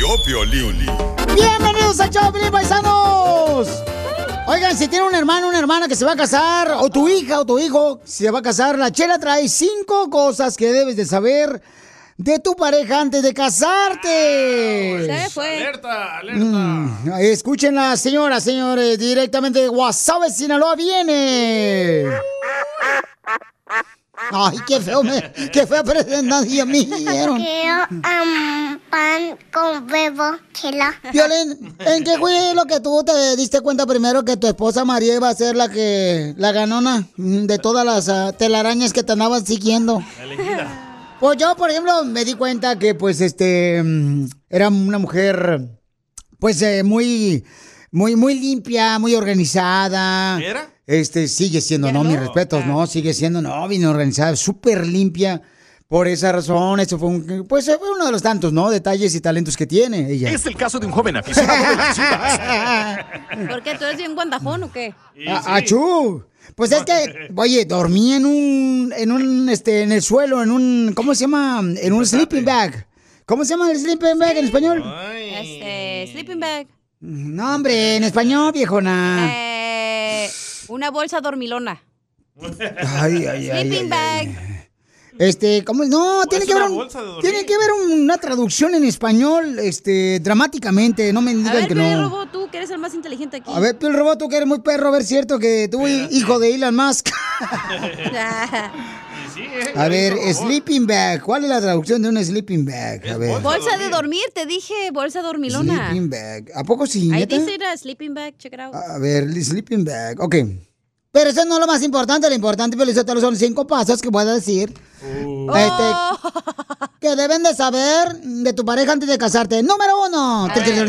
tío Piolín. ¡Bienvenidos a Choplin, paisanos! Oigan, si tiene un hermano o una hermana que se va a casar, o tu hija o tu hijo se va a casar, la Chela trae 5 cosas que debes de saber de tu pareja antes de casarte. Se fue. ¡Alerta, alerta! Escúchenla, señoras, señores, directamente de Guasave, Sinaloa, viene. Ay, qué fea presentación me dieron. Quiero pan con huevo, Chela. Violín, ¿en qué fue lo que tú te diste cuenta primero que tu esposa María iba a ser la ganona de todas las telarañas que te andaban siguiendo? Elegida. Pues yo, por ejemplo, me di cuenta que, pues, era una mujer, pues, muy limpia, muy organizada. ¿Era? Sigue siendo, no, mis respetos, no, sigue siendo, no, bien organizada, súper limpia. Por esa razón, eso fue fue uno de los tantos, ¿no? Detalles y talentos que tiene ella. Es el caso de un joven aficionado de las chivas. ¿Por qué? ¿Tú eres bien guandajón o qué? ¡Achú! Pues es que, oye, dormí en el suelo, ¿cómo se llama? En un sleeping bag. ¿Cómo se llama el sleeping bag en español? Sleeping bag. No, hombre, en español, viejona. Una bolsa dormilona. Ay. Sleeping bag. ¿Cómo? No, tiene que haber una traducción en español, dramáticamente. No me digan que no. A ver, Robot, tú que eres el más inteligente aquí. A ver, Piel Robot, tú que eres muy perro, a ver, cierto que tú, hijo de Elon Musk. A ver, sleeping bag. ¿Cuál es la traducción de un sleeping bag? A ver. Bolsa de dormir, te dije, bolsa dormilona. Sleeping bag. ¿A poco sí? Ahí ¿neta? dice era sleeping bag, check it out. A ver, sleeping bag. Ok. Pero eso no es lo más importante. Lo importante, Felicitalo, son 5 pasos que voy a decir. Que deben de saber de tu pareja antes de casarte. Número 1.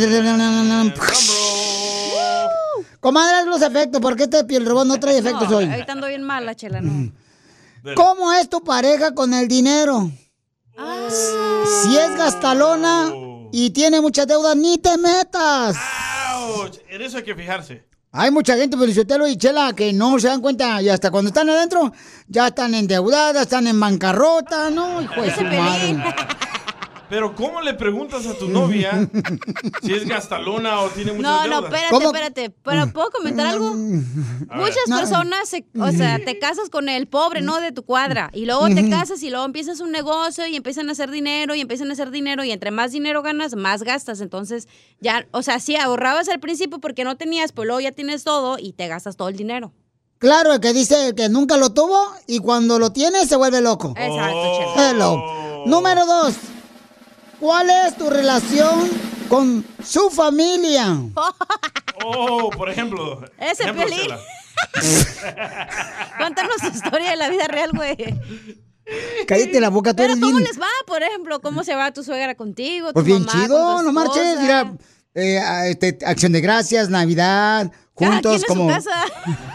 Comadre, haz los efectos. ¿Por qué Piel Robot no trae efectos hoy? Ahorita ando bien mala, Chela, no. ¿Cómo es tu pareja con el dinero? Si es gastalona y tiene muchas deudas, ni te metas. ¡Auch! En eso hay que fijarse. Hay mucha gente, Felicitelo y Chela, que no se dan cuenta y hasta cuando están adentro ya están endeudadas, están en bancarrota, ¿no? Hijo de su madre. Pero ¿cómo le preguntas a tu novia si es gastalona o tiene muchas deudas? Espérate. ¿Pero puedo comentar algo? Muchas personas, te casas con el pobre, ¿no? De tu cuadra. Y luego te casas y luego empiezas un negocio y empiezan a hacer dinero y entre más dinero ganas, más gastas. Entonces, ya, sí, ahorrabas al principio porque no tenías, pues luego ya tienes todo y te gastas todo el dinero. Claro, el que dice que nunca lo tuvo y cuando lo tiene se vuelve loco. Exacto, Chela. Hello. Número 2. ¿Cuál es tu relación con su familia? Por ejemplo. Ese Piolín. Cuéntanos tu historia de la vida real, güey. Cállate la boca, tú Pero eres ¿cómo bien... les va, por ejemplo? ¿Cómo se va tu suegra contigo? Tu Pues bien mamá chido, con tu no marches. esposa? Mira, Acción de Gracias, Navidad, juntos como... Cada quien en su casa.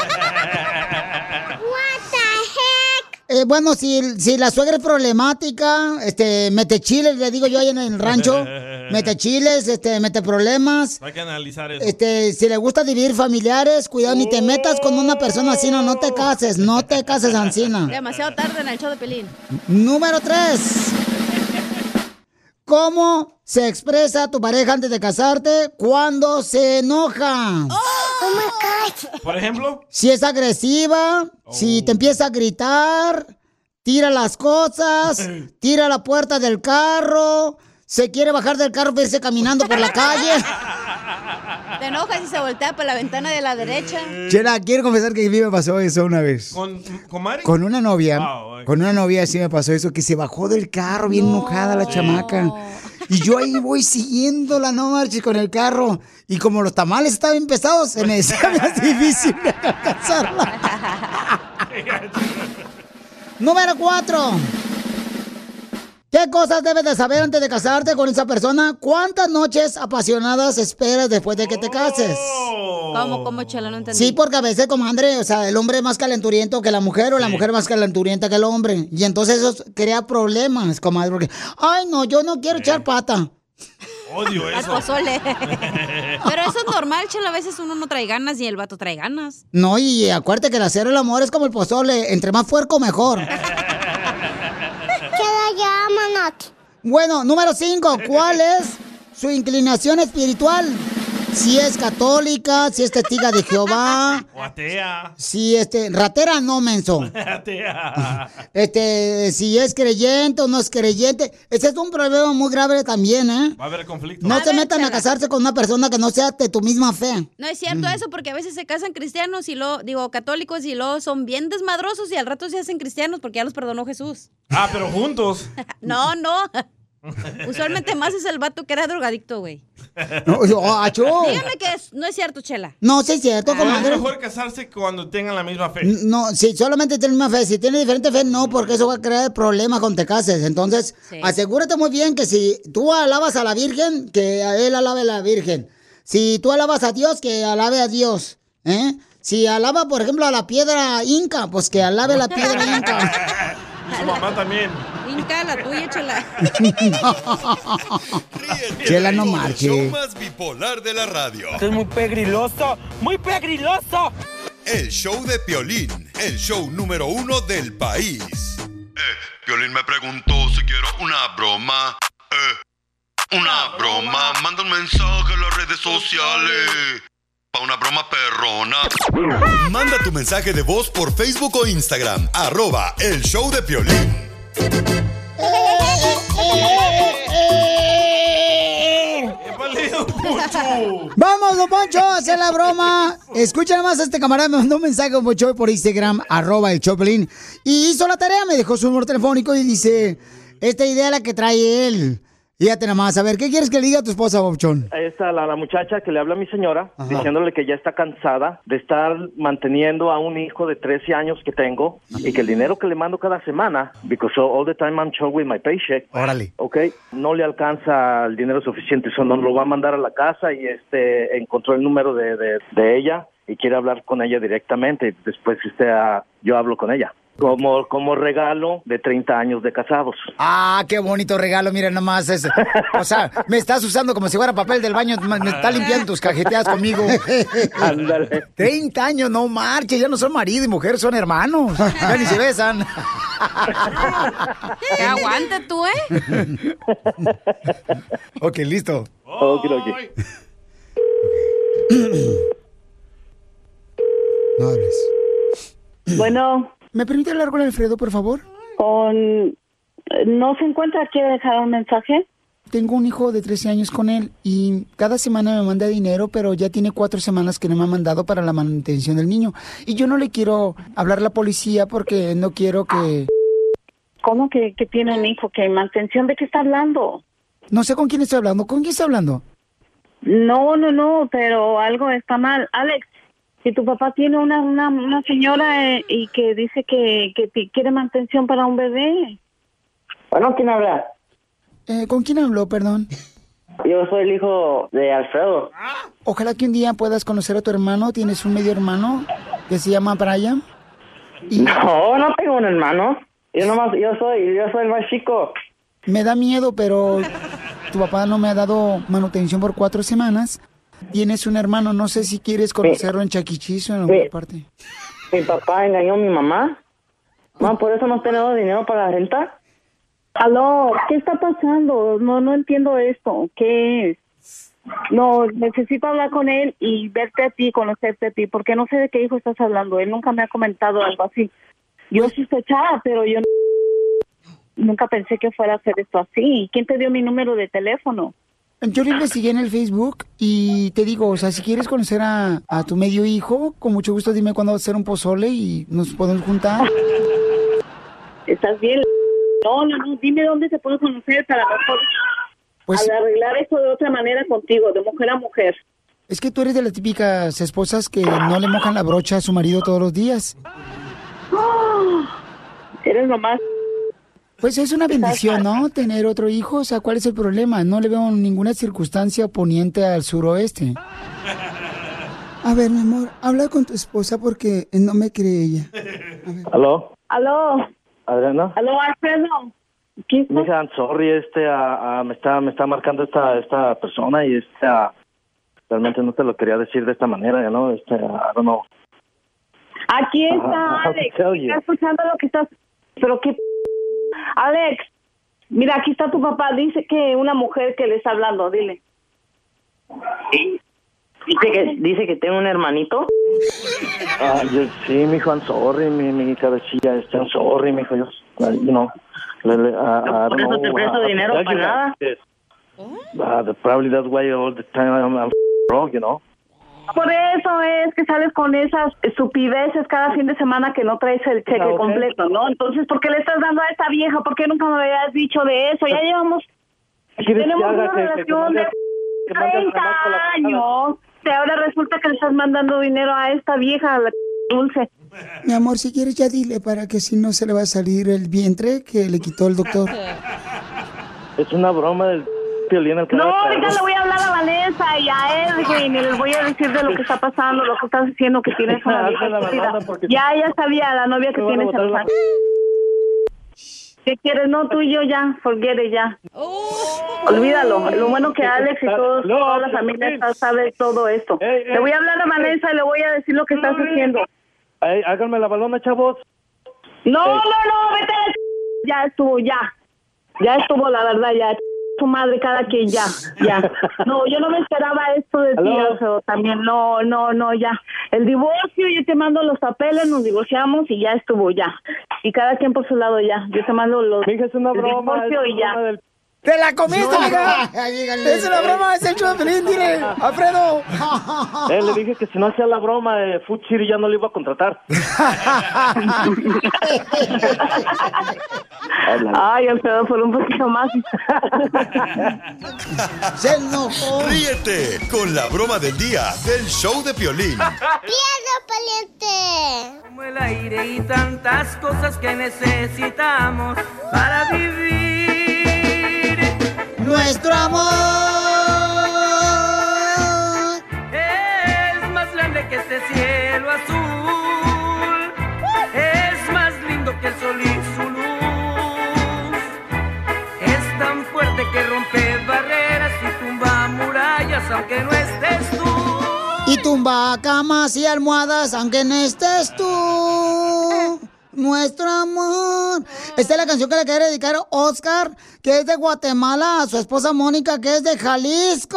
Bueno, si la suegra es problemática, mete chiles, le digo yo ahí en el rancho, mete chiles, mete problemas. Hay que analizar eso. Si le gusta dividir familiares, cuidado, ni te metas con una persona así, no te cases, Ancina. Demasiado tarde en el show de Pelín. Número 3. ¿Cómo se expresa tu pareja antes de casarte cuando se enoja? Oh my God. Por ejemplo. Si es agresiva, si te empieza a gritar, tira las cosas, tira la puerta del carro, se quiere bajar del carro para irse caminando por la calle. Te enojas y se voltea por la ventana de la derecha. Chela, quiero confesar que a mí me pasó eso una vez. ¿Con Mari? Con una novia. Wow, con una novia sí me pasó eso, que se bajó del carro bien enojada la chamaca. Y yo ahí voy siguiéndola, no marches, con el carro. Y como los tamales estaban bien pesados, se me decía más difícil de alcanzarla. Número 4. ¿Qué cosas debes de saber antes de casarte con esa persona? ¿Cuántas noches apasionadas esperas después de que te cases? ¿Cómo, Chela? No entendí. Sí, porque a veces, comadre, el hombre es más calenturiento que la mujer o la mujer más calenturienta que el hombre. Y entonces eso crea problemas, comadre, porque, ay, no, yo no quiero echar pata. Odio eso. Al pozole. Pero eso es normal, Chela. A veces uno no trae ganas y el vato trae ganas. No, y acuérdate que el hacer el amor es como el pozole. Entre más puerco, mejor. Chela, ya, manot. Bueno, número 5. ¿Cuál es su inclinación espiritual. Si es católica, si es testiga de Jehová. O atea. Si ratera no, menso. Atea. Si es creyente o no es creyente. Ese es un problema muy grave también, ¿eh? Va a haber conflicto. No se metan a casarse con una persona que no sea de tu misma fe. No es cierto eso, porque a veces se casan cristianos y católicos y luego son bien desmadrosos y al rato se hacen cristianos porque ya los perdonó Jesús. Ah, pero juntos. No. Usualmente más es el vato que era drogadicto, güey. Dígame que no es cierto, Chela. No, sí es cierto, Es comadre. mejor casarse cuando tengan la misma fe. No, si solamente tiene la misma fe. Si tiene diferente fe, no, porque eso va a crear problemas cuando te cases. Entonces, asegúrate muy bien que si tú alabas a la Virgen, que a él alabe a la Virgen. Si tú alabas a Dios, que alabe a Dios. Si alaba, por ejemplo, a la piedra inca, pues que alabe la piedra inca. Y su mamá también. Inca, la tuya, Chela. Chela, no El marche. show más bipolar de la radio. Esto es muy pegriloso, muy pegriloso. El show de Piolín, el show número 1 del país. Piolín me preguntó si quiero una broma. Una broma, manda un mensaje a las redes sociales. Pa' una broma perrona. Manda tu mensaje de voz por Facebook o Instagram. @el show de Piolín. Vamos, don Poncho, a hacer la broma. Escucha más a este camarada, me mandó un mensaje, don Poncho, por Instagram, @el Choplin. Y hizo la tarea, me dejó su número telefónico y dice, esta idea es la que trae él. Fíjate nada más, a ver, ¿qué quieres que le diga a tu esposa, Bobchón? Esta, la muchacha que le habla a mi señora, diciéndole que ya está cansada de estar manteniendo a un hijo de 13 años que tengo y que el dinero que le mando cada semana, because all the time I'm short with my paycheck, órale, okay, no le alcanza el dinero suficiente, eso no lo va a mandar a la casa y encontró el número de ella y quiere hablar con ella directamente. Después yo hablo con ella. Como regalo de 30 años de casados. Ah, qué bonito regalo, mira nomás eso. O sea, me estás usando como si fuera papel del baño, me está limpiando tus cajeteas conmigo. Ándale. 30 años, no marches, ya no son marido y mujer, son hermanos. Ya ni se besan. Que aguante tú, Ok, listo. Okay. No hables. Bueno. ¿Me permite hablar con Alfredo, por favor? ¿No se encuentra? ¿Quiere dejar un mensaje? Tengo un hijo de 13 años con él y cada semana me manda dinero, pero ya tiene 4 semanas que no me ha mandado para la manutención del niño. Y yo no le quiero hablar a la policía porque no quiero que... ¿Cómo que tiene un hijo? ¿Qué mantención? ¿De qué está hablando? No sé con quién estoy hablando. ¿Con quién está hablando? No, pero algo está mal. Alex, si tu papá tiene una señora y que dice que quiere mantención para un bebé. Bueno, ¿quién habla? ¿Con quién habló, perdón? Yo soy el hijo de Alfredo. Ojalá que un día puedas conocer a tu hermano. ¿Tienes un medio hermano que se llama Brian? No tengo un hermano. Yo soy el más chico. Me da miedo, pero tu papá no me ha dado manutención por 4 semanas. Tienes un hermano, no sé si quieres conocerlo en Chaquichis o en alguna parte. Mi papá engañó a mi mamá. ¿Por eso no tenemos dinero para la renta? Aló, ¿qué está pasando? No entiendo esto. ¿Qué es? No, necesito hablar con él y verte a ti, conocerte a ti, porque no sé de qué hijo estás hablando. Él nunca me ha comentado algo así. Yo sospechaba, pero yo nunca pensé que fuera a hacer esto así. ¿Quién te dio mi número de teléfono? Yo lo investigué en el Facebook y te digo, o sea, si quieres conocer a tu medio hijo, con mucho gusto dime cuándo va a ser un pozole y nos podemos juntar. ¿Estás bien? No, dime dónde se puede conocer para mejor arreglar esto de otra manera contigo, de mujer a mujer. Es que tú eres de las típicas esposas que no le mojan la brocha a su marido todos los días. Eres nomás... Pues es una bendición, ¿no? Tener otro hijo, o sea, ¿cuál es el problema? No le veo ninguna circunstancia oponiente al suroeste. A ver, mi amor, habla con tu esposa porque no me cree ella. ¿Aló? ¿Adriana? ¿Aló, Alfredo? ¿Qué es? Mija, sorry, me está marcando esta persona y realmente no te lo quería decir de esta manera, ¿no? I don't know. Aquí está, Alex. ¿Estás escuchando lo que estás...? Pero qué... Alex, mira, aquí está tu papá. Dice que una mujer que le está hablando, dile. Dice que tengo un hermanito. Sí, mijo, I'm sorry, mi cabecilla, I'm sorry, mijo, yo, no, por eso te presto dinero para nada. Probably that's why all the time I'm wrong, Por eso es que sales con esas estupideces cada fin de semana que no traes el cheque completo, ¿no? Entonces, ¿por qué le estás dando a esta vieja? ¿Por qué nunca me habías dicho de eso? Ya llevamos... Tenemos una relación de 30 años. Y ahora resulta que le estás mandando dinero a esta vieja, a la dulce. Mi amor, si quieres ya dile para que si no se le va a salir el vientre que le quitó el doctor. Es una broma del Piolín. No, ahorita le voy a hablar a Vanessa y a Edwin y les voy a decir de lo que está pasando, lo que estás diciendo, que tienes una vieja estúpida. Ya sabía la novia que tienes. ¿Qué quieres? No, tú y yo ya, forget it ya. Olvídalo. Lo bueno que Alex y toda la familia sabe todo esto. Le voy a hablar a Vanessa y le voy a decir lo que estás haciendo. Háganme la balona, chavos. No, vete a la ya estuvo, ya. Ya estuvo, la verdad, ya. Tu madre, cada quien, ya. No, yo no me esperaba esto de ti, Alfredo, también, no, ya. El divorcio, yo te mando los papeles, nos divorciamos y ya estuvo, ya. Y cada quien por su lado, ya. Yo te mando los... Es una broma, divorcio y ya. ¡Te la comiste, amiga! ¡Es una broma! ¡Es el show de Piolín! ¡Dile, Alfredo! Le dije que si no hacía la broma, Food City ya no le iba a contratar. Ay, Alfredo, por un poquito más. ¡Se enojó! Ríete con la broma del día del show de Piolín. ¡Piedra pariente! Como el aire y tantas cosas que necesitamos para vivir. Nuestro amor es más grande que este cielo azul, es más lindo que el sol y su luz, es tan fuerte que rompe barreras y tumba murallas aunque no estés tú, y tumba camas y almohadas aunque no estés tú. Nuestro amor. Esta es la canción que le quiere dedicar Oscar, que es de Guatemala, a su esposa Mónica, que es de Jalisco.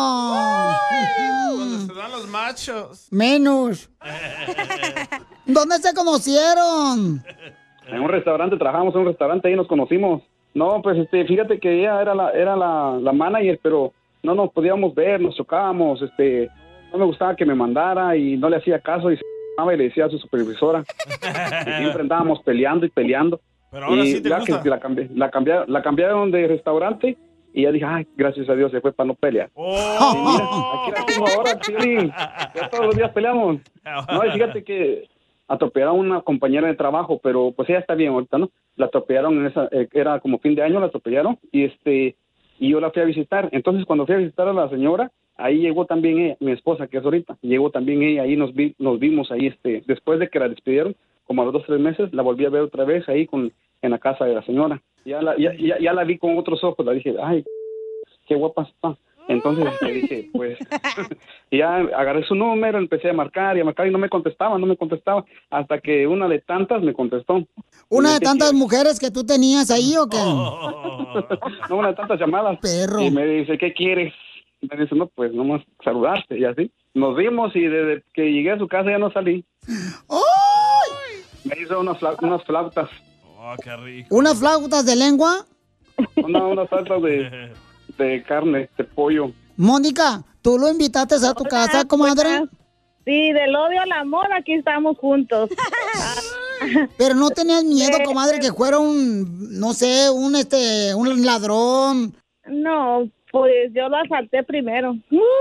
Cuando se dan los machos. Menos. ¿Dónde se conocieron? En un restaurante, trabajamos en un restaurante, ahí nos conocimos. No, pues fíjate que ella era la manager, pero no nos podíamos ver, nos chocábamos, no me gustaba que me mandara y no le hacía caso y y le decía a su supervisora. Y siempre andábamos peleando. Pero ahora y sí te ya gusta. que la cambiaron de restaurante y ya dije, ay, gracias a Dios se fue para no pelear. Oh. Y mira, aquí la tengo ahora, sí. Ya todos los días peleamos. No, y fíjate que atropellaron a una compañera de trabajo, pero pues ella está bien ahorita, ¿no? La atropellaron era como fin de año, la atropellaron y yo la fui a visitar. Entonces cuando fui a visitar a la señora, ahí llegó también ella, mi esposa, que es ahorita. Llegó también ella, ahí nos vimos ahí, después de que la despidieron, como a los 2 o 3 meses, la volví a ver otra vez ahí en la casa de la señora. Ya la vi con otros ojos, la dije, ay, qué guapa está. Entonces le dije, pues, y ya agarré su número, empecé a marcar y no me contestaba, hasta que una de tantas me contestó. ¿Una de tantas mujeres que tú tenías ahí o qué? No, una de tantas llamadas. Perro. Y me dice, ¿qué quieres? Me dice, no, pues nomás saludarte y así. Nos vimos y desde que llegué a su casa ya no salí. ¡Ay! Me hizo unas flautas. Oh, qué rico. ¿Unas flautas de lengua? Unas flautas de carne, de pollo. Mónica, ¿tú lo invitaste a tu casa, comadre? Sí, del odio al amor, aquí estamos juntos. Pero no tenías miedo, comadre, que fuera un ladrón. No, pues yo lo asalté primero.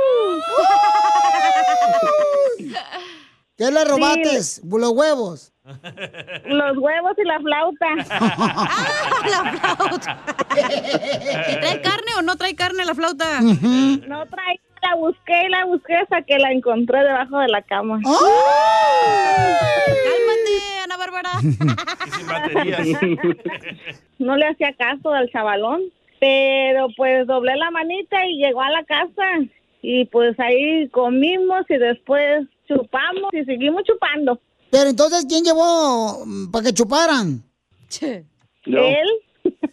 ¿Qué le robaste? Sí. ¿Los huevos? Los huevos y la flauta. La flauta. ¿Y trae carne o no trae carne la flauta? No trae, la busqué hasta que la encontré debajo de la cama. Cálmate, Ana Bárbara. Y sin baterías. No le hacía caso al chavalón, pero pues doblé la manita y llegó a la casa y pues ahí comimos y después chupamos y seguimos chupando. Pero entonces, ¿quién llevó para que chuparan? Yo. Él.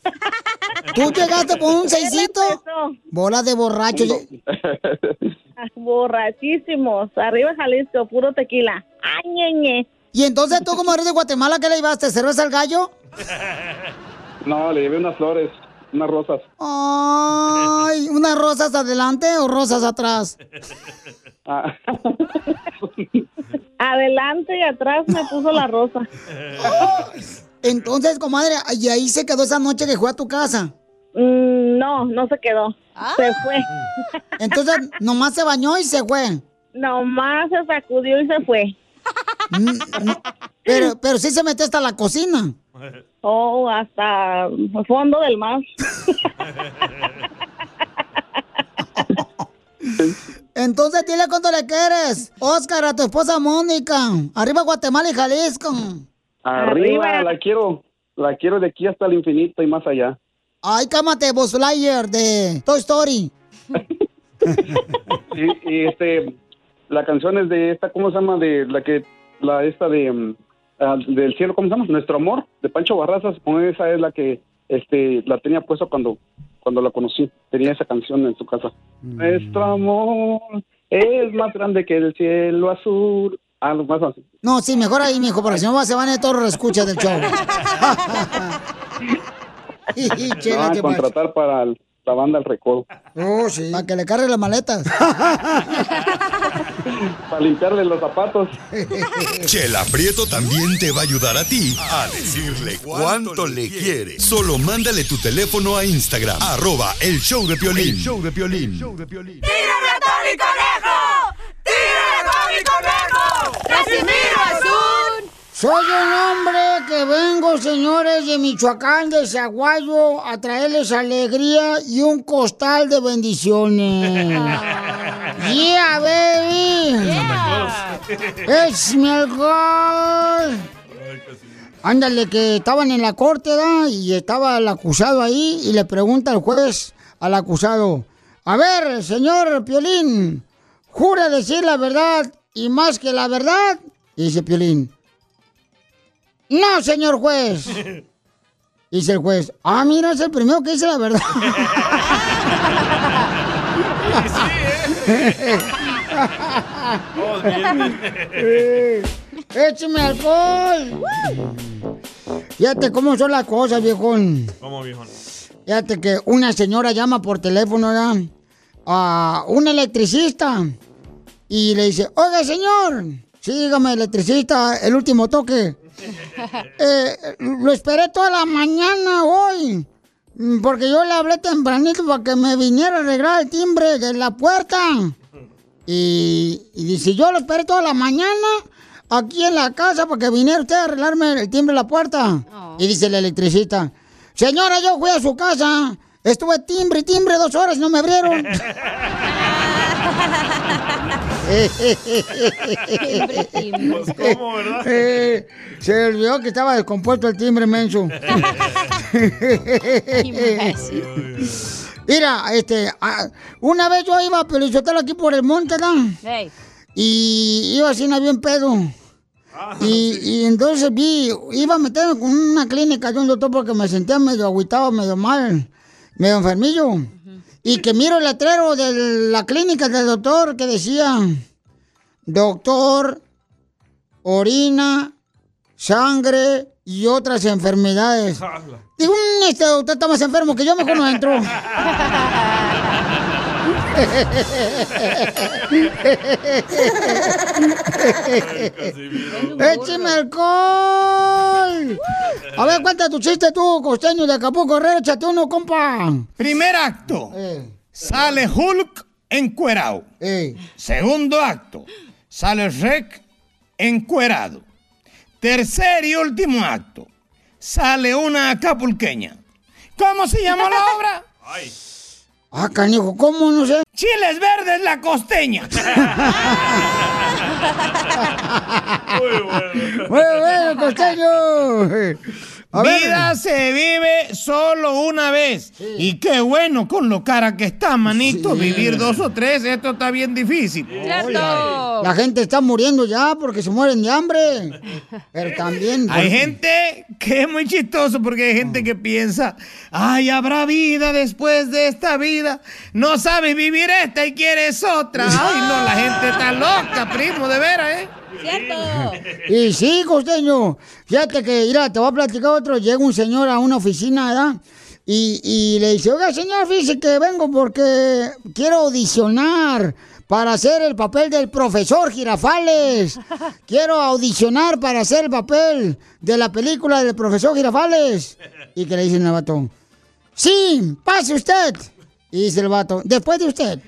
¿Tú llegaste por un seisito? Bola de borracho. borrachísimos. Arriba Jalisco, puro tequila. Ay, ñeñe. ¿Y entonces tú, como eres de Guatemala, qué le llevaste? ¿Cerveza al gallo? No, le llevé unas flores, unas rosas. Ay, ¿unas rosas adelante o rosas atrás? Adelante y atrás me puso la rosa. Entonces, comadre, ¿y ahí se quedó esa noche que fue a tu casa? No, no se quedó. Se fue. Entonces, nomás se bañó y se fue. Nomás se sacudió y se fue. Pero sí se metió hasta la cocina. Oh, hasta el fondo del mar. Entonces, dile cuánto le quieres, Oscar, a tu esposa Mónica. Arriba Guatemala y Jalisco. Arriba, la quiero de aquí hasta el infinito y más allá. Ay, cámate, Buzz Lightyear de Toy Story. y la canción es de esta, ¿cómo se llama? De del cielo, ¿cómo se llama? Nuestro amor, de Pancho Barrazas. Con esa es la que la tenía puesta cuando la conocí. Tenía esa canción en su casa. Nuestro amor es más grande que el cielo azul. Más así. No, sí, mejor ahí, mijo, porque si no se van a ir todos los escuchas del show. Chela, a contratar para la banda El Recodo. Oh, sí. Para que le cargue las maletas. Para limpiarle los zapatos. Chela Prieto también te va a ayudar a ti a decirle cuánto le quiere. Solo mándale tu teléfono a Instagram, @el show de Piolín. El show de Piolín. ¡Tírame a Tony Conejo! ¡Tírame a Tony Conejo! ¡Casimiro Azul! Soy un hombre que vengo, señores, de Michoacán, de Zaguayo, a traerles alegría y un costal de bendiciones. ¡Yeah, baby! Yeah. ¡Es mi alcohol! Ándale, que estaban en la corte, ¿verdad? Y estaba el acusado ahí y le pregunta al juez al acusado: a ver, señor Piolín, ¿jura decir la verdad y más que la verdad? Y dice Piolín: no, señor juez. Dice el juez: mira, es el primero que dice la verdad. ¡Écheme alcohol! Fíjate cómo son las cosas, viejón. ¿Cómo, viejón? Fíjate que una señora llama por teléfono, ¿verdad?, a un electricista y le dice: oiga, señor, sí, dígame, electricista, el último toque. Lo esperé toda la mañana hoy, porque yo le hablé tempranito para que me viniera a arreglar el timbre de la puerta. Y dice: yo lo esperé toda la mañana aquí en la casa para que viniera usted a arreglarme el timbre de la puerta. Y dice el electricista: señora, yo fui a su casa, estuve timbre 2 horas y no me abrieron. Pues, ¿cómo, verdad? Se olvidó que estaba descompuesto el timbre, menso. Mira, una vez yo iba a Pelizotelo aquí por el monte, ¿no? Hey. Y iba así, bien pedo. Y entonces iba a meterme con una clínica de un doctor porque me sentía medio agüitado, medio mal, medio enfermillo. Y que miro el letrero de la clínica del doctor que decía: doctor, orina, sangre y otras enfermedades. Digo, este doctor está más enfermo que yo, mejor no entro. ¡Écheme alcohol! A ver, cuenta tu chiste tú, costeño de Acapulco, Herrera, échate uno, compa. Primer acto. Sale Hulk encuerado. Segundo acto. Sale Rec encuerado. Tercer y último acto. Sale una acapulqueña. ¿Cómo se llama la obra? Ay. Canijo, ¿cómo? No sé. Chiles verdes la costeña. Muy bueno. Muy bueno, costeño. Vida se vive solo una vez. Sí. Y qué bueno con lo cara que está, manito. Sí. Vivir 2 o 3, esto está bien difícil. La gente está muriendo ya porque se mueren de hambre. Pero también... Hay gente que es muy chistoso porque hay gente que piensa, ay, habrá vida después de esta vida. No sabes vivir esta y quieres otra. Ay, no, la gente está loca, primo, de veras, ¿eh? ¡Cierto! Y sí, costeño. Fíjate que, mira, te voy a platicar otro. Llega un señor a una oficina, ¿verdad? Y le dice, oiga, señor, fíjese que vengo porque quiero audicionar para hacer el papel del profesor Girafales. Quiero audicionar para hacer el papel de la película del profesor Girafales. Y que le dicen al vato, sí, pase usted. Y dice el vato, después de usted.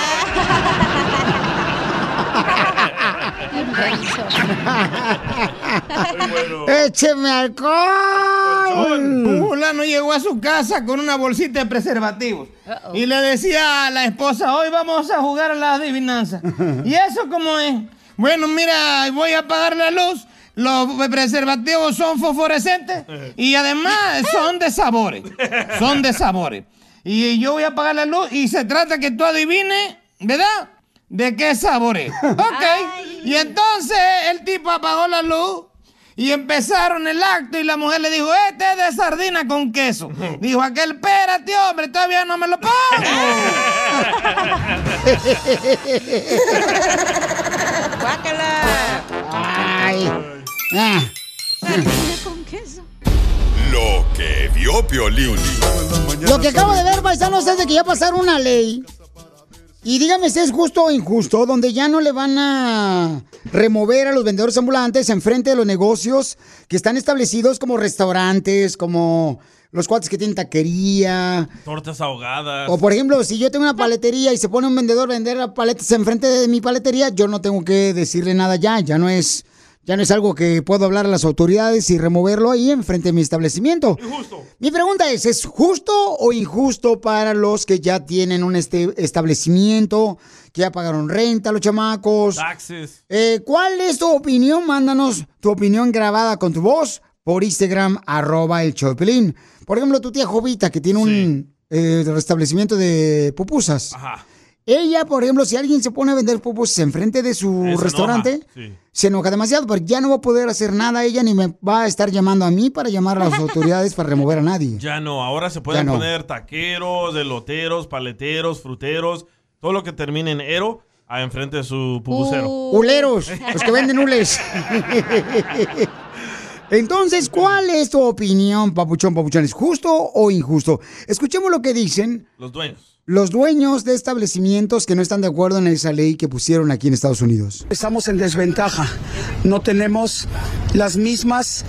¡Écheme alcohol! Fulano llegó a su casa con una bolsita de preservativos. Y le decía a la esposa, hoy vamos a jugar a la adivinanza. ¿Y eso cómo es? Bueno, mira, voy a apagar la luz. Los preservativos son fosforescentes y además son de sabores. Son de sabores. Y yo voy a apagar la luz y se trata que tú adivines, ¿verdad? ¿De qué sabor es? Ok. Ay. Y entonces el tipo apagó la luz y empezaron el acto y la mujer le dijo, este es de sardina con queso. Dijo aquel, espérate, hombre, todavía no me lo pongo. ¡Guácala! Ay. Sardina con queso. Lo que vio Piolín. Lo que acabo de ver, paisanos, es de que ya pasaron una ley. Y dígame si es justo o injusto, donde ya no le van a remover a los vendedores ambulantes enfrente de los negocios que están establecidos como restaurantes, como los cuates que tienen taquería. Tortas ahogadas. O por ejemplo, si yo tengo una paletería y se pone un vendedor a vender paletas enfrente de mi paletería, yo no tengo que decirle nada ya no es algo que puedo hablar a las autoridades y removerlo ahí enfrente de mi establecimiento. Injusto. Mi pregunta ¿es justo o injusto para los que ya tienen un establecimiento, que ya pagaron renta, los chamacos? Taxes. ¿Cuál es tu opinión? Mándanos tu opinión grabada con tu voz por Instagram, @elshowdepiolín. Por ejemplo, tu tía Jovita, que tiene un establecimiento de pupusas. Ajá. Ella, por ejemplo, si alguien se pone a vender pupusas enfrente de su restaurante, se enoja demasiado, porque ya no va a poder hacer nada ella, ni me va a estar llamando a mí para llamar a las autoridades para remover a nadie. Ya no, ahora se pueden poner taqueros, eloteros, paleteros, fruteros, todo lo que termine en ero, enfrente de su pupusero. Huleros, los que venden hules. Entonces, ¿cuál es tu opinión, papuchón? ¿Es justo o injusto? Escuchemos lo que dicen los dueños de establecimientos que no están de acuerdo en esa ley que pusieron aquí en Estados Unidos. Estamos en desventaja, no tenemos las mismas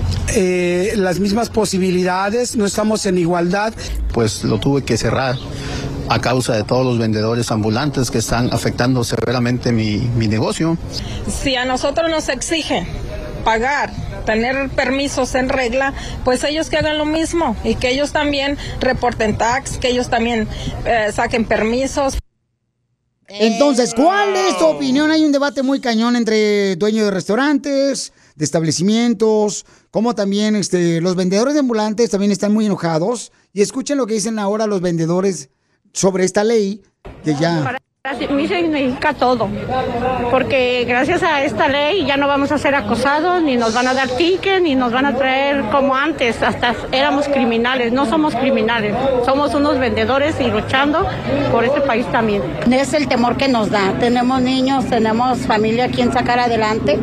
posibilidades, no estamos en igualdad. Pues lo tuve que cerrar a causa de todos los vendedores ambulantes que están afectando severamente mi negocio. Si a nosotros nos exigen pagar, tener permisos en regla, pues ellos que hagan lo mismo y que ellos también reporten tax, que ellos también saquen permisos. Entonces, ¿cuál es tu opinión? Hay un debate muy cañón entre dueños de restaurantes, de establecimientos, como también los vendedores de ambulantes también están muy enojados. Y escuchen lo que dicen ahora los vendedores sobre esta ley que ya... Me significa todo, porque gracias a esta ley ya no vamos a ser acosados, ni nos van a dar tickets, ni nos van a traer como antes, hasta éramos criminales. No somos criminales, somos unos vendedores y luchando por este país también. Es el temor que nos da, tenemos niños, tenemos familia a quien sacar adelante.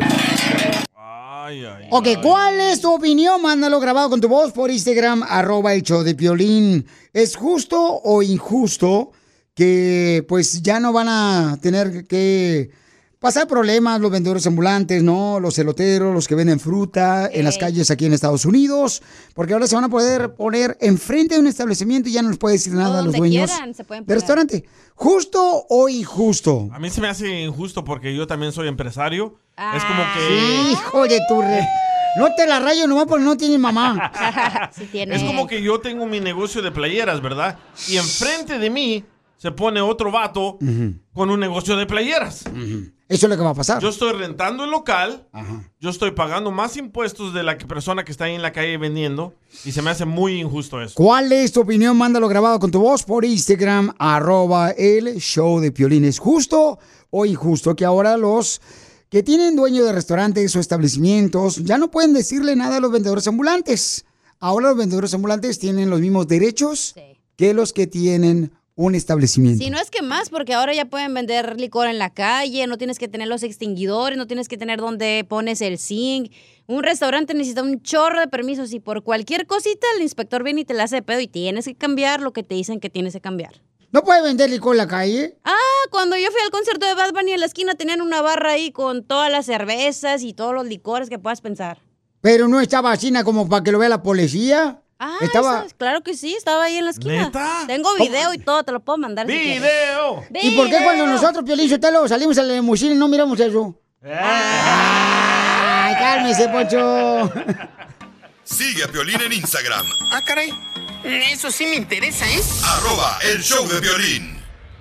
Ok, ¿cuál es tu opinión? Mándalo grabado con tu voz por Instagram, @elshowdepiolín. ¿Es justo o injusto que pues ya no van a tener que pasar problemas los vendedores ambulantes, ¿no? Los eloteros, los que venden fruta en las calles aquí en Estados Unidos, porque ahora se van a poder poner enfrente de un establecimiento y ya no les puede decir nada a los dueños del restaurante. ¿Justo o injusto? A mí se me hace injusto porque yo también soy empresario. Es como que... Sí, hijo de tu no te la rayo nomás porque no tienes mamá. Sí tiene. Es como que yo tengo mi negocio de playeras, ¿verdad? Y enfrente de mí se pone otro vato con un negocio de playeras. Eso es lo que va a pasar. Yo estoy rentando el local, yo estoy pagando más impuestos de la persona que está ahí en la calle vendiendo y se me hace muy injusto eso. ¿Cuál es tu opinión? Mándalo grabado con tu voz por Instagram, @el-show-de-Piolín. ¿Es justo o injusto que ahora los que tienen dueño de restaurantes o establecimientos ya no pueden decirle nada a los vendedores ambulantes? Ahora los vendedores ambulantes tienen los mismos derechos que los que tienen un establecimiento. Si no es que más, porque ahora ya pueden vender licor en la calle, no tienes que tener los extinguidores, no tienes que tener donde pones el zinc. Un restaurante necesita un chorro de permisos y por cualquier cosita el inspector viene y te la hace de pedo y tienes que cambiar lo que te dicen que tienes que cambiar. ¿No puede vender licor en la calle? Cuando yo fui al concierto de Bad Bunny en la esquina tenían una barra ahí con todas las cervezas y todos los licores que puedas pensar. Pero no estaba así como para que lo vea la policía. Claro que sí, estaba ahí en la esquina. ¿Neta? Tengo video y todo, te lo puedo mandar. ¡Video! ¿Y por qué cuando nosotros, Piolín Sotelo, salimos a la limusina y no miramos eso? ¡Ay, cálmese, Poncho! Sigue a Piolín en Instagram. Ah, caray. Eso sí me interesa, ¿eh? @elshowdepiolín.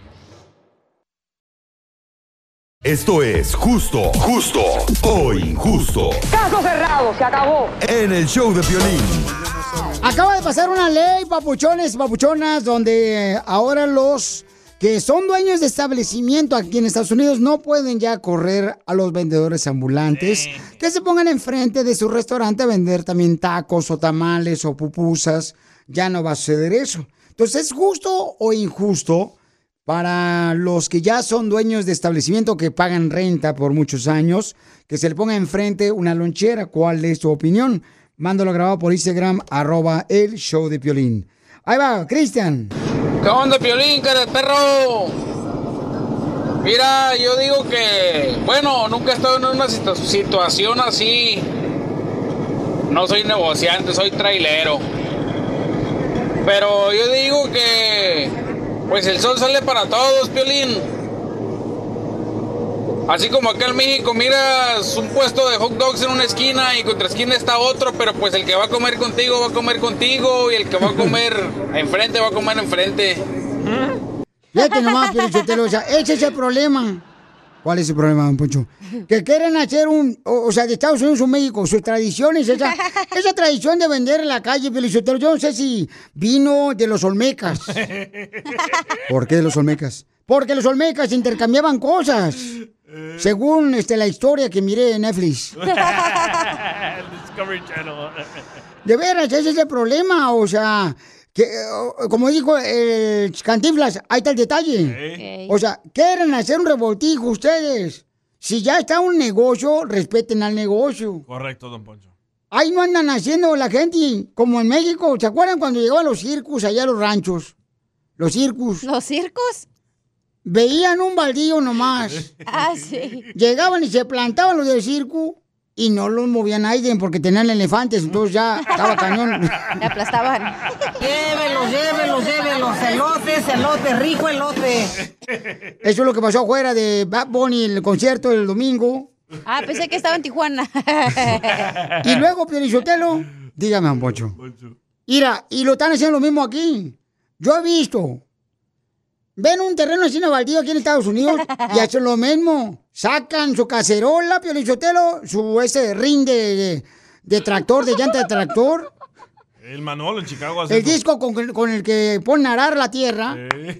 Esto es Justo o Injusto. Caso cerrado, se acabó. En el show de Piolín. Acaba de pasar una ley, papuchones y papuchonas, donde ahora los que son dueños de establecimiento aquí en Estados Unidos no pueden ya correr a los vendedores ambulantes que se pongan enfrente de su restaurante a vender también tacos o tamales o pupusas. Ya no va a suceder eso. Entonces, ¿es justo o injusto para los que ya son dueños de establecimiento que pagan renta por muchos años, que se le ponga enfrente una lonchera? ¿Cuál es tu opinión? Mándalo grabado por Instagram, @el-show-de-Piolín. Ahí va, Cristian. ¿Qué onda, Piolín, cara de perro? Mira, yo digo que, bueno, nunca he estado en una situación así. No soy negociante, soy trailero. Pero yo digo que, pues el sol sale para todos, Piolín. Así como acá en México miras un puesto de hot dogs en una esquina y contra esquina está otro, pero pues el que va a comer contigo va a comer contigo y el que va a comer enfrente va a comer enfrente. Fíjate nomás, Piolichotelo, o sea, ese es el problema. ¿Cuál es el problema, don Poncho? Que quieren hacer o sea, de Estados Unidos o México, sus tradiciones, esa tradición de vender en la calle, Piolichotelo, yo no sé si vino de los olmecas. ¿Por qué de los olmecas? Porque los olmecas intercambiaban cosas. Según la historia que miré en Netflix. Discovery Channel. De veras, ese es el problema, o sea, que, como dijo Cantinflas, ahí está el detalle. O sea, quieren hacer un revoltijo ustedes. Si ya está un negocio, respeten al negocio. Correcto, don Poncho. Ahí no andan haciendo la gente como en México. ¿Se acuerdan cuando llegaban los circos allá a los ranchos? Los circos. ¿Los circos? Veían un baldío nomás. Sí. Llegaban y se plantaban los del circo y no los movían a alguien porque tenían elefantes, entonces ya estaba cañón. Le aplastaban. Llévelos, elote, rico elote. Eso es lo que pasó afuera de Bad Bunny, el concierto del domingo. Pensé que estaba en Tijuana. Y luego, Piolichotelo, dígame, don Poncho. Mira, y lo están haciendo lo mismo aquí. Yo he visto. Ven un terreno así en baldío aquí en Estados Unidos y hacen lo mismo. Sacan su cacerola, Piolichotelo, su ring de tractor, de llanta de tractor. El Manolo en Chicago hace el disco con el que ponen a arar la tierra.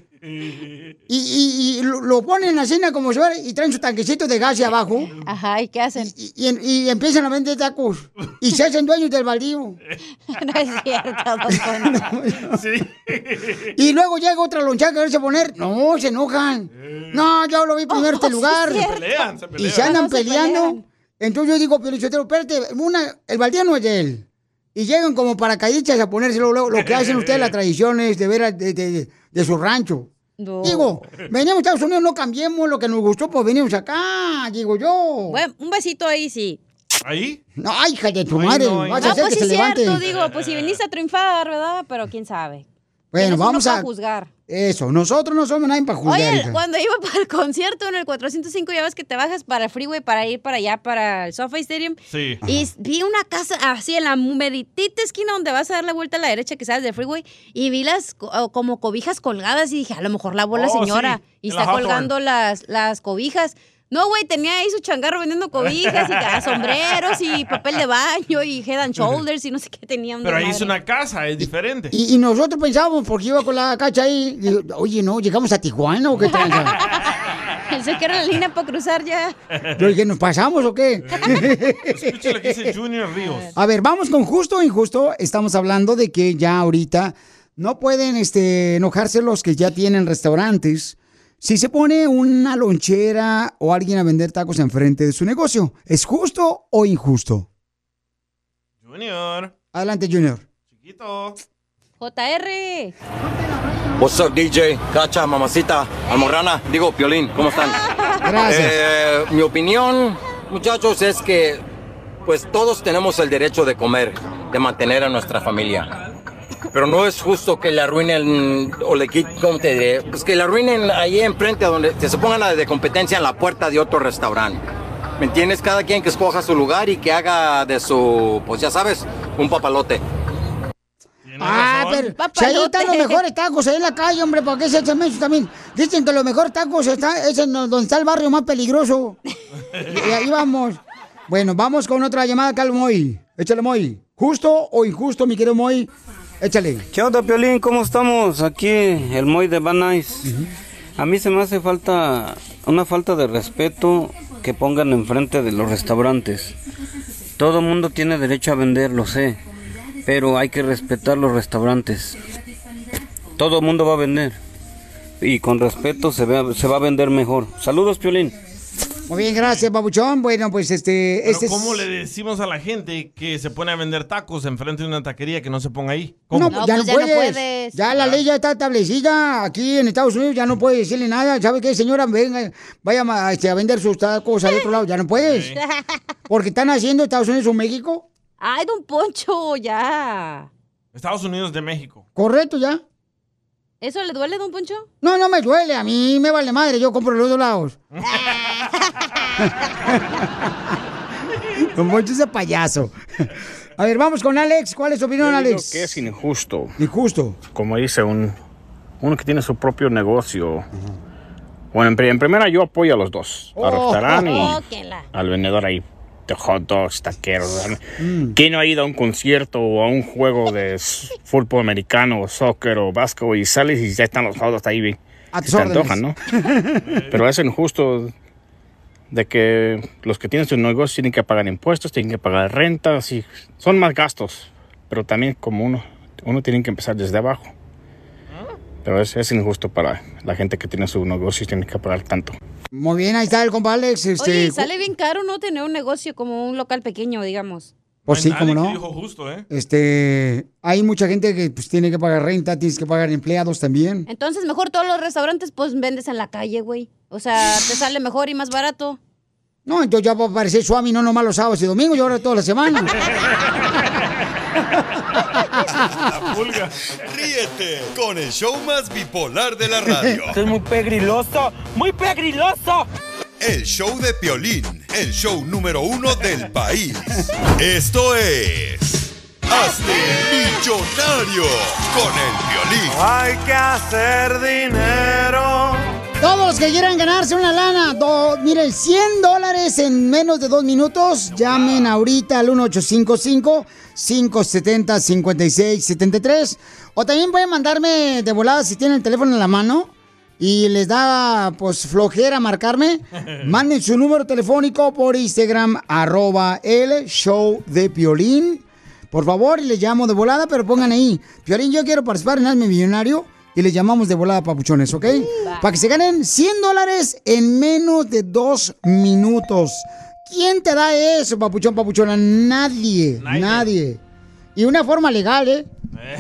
Y lo ponen así como si fuera y traen su tanquecito de gas hacia abajo. Ajá, ¿y qué hacen? Y empiezan a vender tacos. Y se hacen dueños del baldío. No es cierto, don Poncho. Sí. Y luego llega otra lonchada que verse poner. No, se enojan. No, yo lo vi primero en este lugar. Se pelean. Y se andan peleando. Entonces yo digo, Piolichotelo, espérate, el baldío no es de él. Y llegan como paracaidistas a ponérselo lo que hacen ustedes, las tradiciones de veras de su rancho. No. Digo, venimos a Estados Unidos, no cambiemos lo que nos gustó, pues venimos acá, digo yo. Bueno, un besito ahí, sí. ¿Ahí? No, hija de tu madre. No, vas a hacer pues que sí se es levante. cierto, digo, pues si viniste a triunfar, ¿verdad? Pero quién sabe. Bueno, ¿Quién es vamos uno a para juzgar? Eso, nosotros no somos nadie para juzgar. Oye, hija. cuando iba para el concierto en el 405, ya ves que te bajas para el freeway para ir para allá, para el SoFi Stadium. Sí. Y vi una casa así en la meritita esquina donde vas a dar la vuelta a la derecha que sales del freeway y vi las como cobijas colgadas y dije, a lo mejor lavó la señora y en la está Hawthorne. colgando las cobijas. No, güey, tenía ahí su changarro vendiendo cobijas y sombreros y papel de baño y head and shoulders y no sé qué tenía. Pero ahí es una casa, es diferente. Y nosotros pensábamos, porque iba con la cacha ahí, digo, oye, no, ¿llegamos a Tijuana o qué tranza? Pensé que era la línea para cruzar ya. Yo dije, ¿nos pasamos o qué? Escucha lo que dice Junior Ríos. A ver, vamos con justo o injusto. Estamos hablando de que ya ahorita no pueden enojarse los que ya tienen restaurantes. Si se pone una lonchera o alguien a vender tacos enfrente de su negocio, ¿es justo o injusto? Junior. Adelante, Junior. Chiquito. JR. What's up, DJ? Cacha, mamacita, almorrana, digo, Piolín, ¿cómo están? Gracias. Mi opinión, muchachos, es que pues todos tenemos el derecho de comer, de mantener a nuestra familia. Pero no es justo que le arruinen o le quiten, ¿cómo te diré? Pues que le arruinen ahí enfrente donde se pongan a de competencia en la puerta de otro restaurante. ¿Me entiendes? Cada quien que escoja su lugar y que haga de su, pues ya sabes, un papalote. Pero si ahí están los mejores tacos, ahí en la calle, hombre, ¿para qué se echan eso también? Dicen que los mejores tacos es en donde está el barrio más peligroso. Y ahí vamos. Bueno, vamos con otra llamada acá al Moy. Échale, Moy. ¿Justo o injusto, mi querido Moy? Échale. ¿Qué onda, Piolín? ¿Cómo estamos? Aquí, el Moy de Van Nuys. A mí se me hace una falta de respeto que pongan enfrente de los restaurantes. Todo mundo tiene derecho a vender, lo sé, pero hay que respetar los restaurantes. Todo mundo va a vender y con respeto se va a vender mejor. Saludos, Piolín. Muy bien, gracias, babuchón. Bueno, pues Pero ¿cómo le decimos a la gente que se pone a vender tacos enfrente de una taquera que no se ponga ahí? ¿Cómo? No, ya no puedes. Ya la ley ya está establecida aquí en Estados Unidos, ya no puedes decirle nada. ¿Sabe qué, señora? Venga, vaya a vender sus tacos al otro lado. Ya no puedes. Porque están haciendo Estados Unidos o México. Ay, don Poncho, ya. Estados Unidos de México. Correcto, ya. ¿Eso le duele, don Poncho? No, no me duele. A mí me vale madre. Yo compro los dos lados. Don Poncho es de payaso. A ver, vamos con Alex. ¿Cuál es tu opinión, Yo digo Alex? que es injusto. Injusto. Como dice uno que tiene su propio negocio. Bueno, en primera yo apoyo a los dos. Al restaurante y al vendedor ahí de hot dogs, taqueros. ¿Quién no ha ido a un concierto o a un juego de fútbol americano o soccer o básquetbol y sales y ya están los hot dogs ahí? A tus se te órdenes. antojan, ¿no? Pero es injusto de que los que tienen sus negocios tienen que pagar impuestos, tienen que pagar rentas y son más gastos. Pero también como uno tiene que empezar desde abajo. Pero es injusto para la gente que tiene su negocio y tiene que pagar tanto. Muy bien, ahí está el compa Alex. Oye, sale bien caro no tener un negocio como un local pequeño, digamos. Pues sí, cómo no. Alex dijo justo, ¿eh? Hay mucha gente que pues, tiene que pagar renta, tienes que pagar empleados también. Entonces, mejor todos los restaurantes, pues, vendes en la calle, güey. O sea, te sale mejor y más barato. No, entonces ya va a parecer suami, no nomás los sábados y domingos, y ahora toda la semana. La pulga. Ríete con el show más bipolar de la radio. Esto es muy pegriloso, muy pegriloso. El show de Piolín, el show número 1 del país. Esto es... ¡Hazte millonario con el Piolín! Hay que hacer dinero. Todos los que quieran ganarse una lana, miren, $100 en menos de 2 minutos, llamen ahorita al 1855-570-5673. O también pueden mandarme de volada si tienen el teléfono en la mano y les da, pues, flojera marcarme. Manden su número telefónico por Instagram, @el show de Piolín. Por favor, y les llamo de volada, pero pongan ahí, Piolín, yo quiero participar en Hazme Millonario. Y les llamamos de volada, papuchones, ¿ok? Para que se ganen $100 en menos de 2 minutos. ¿Quién te da eso, papuchón, papuchona? Nadie. Y una forma legal, ¿eh?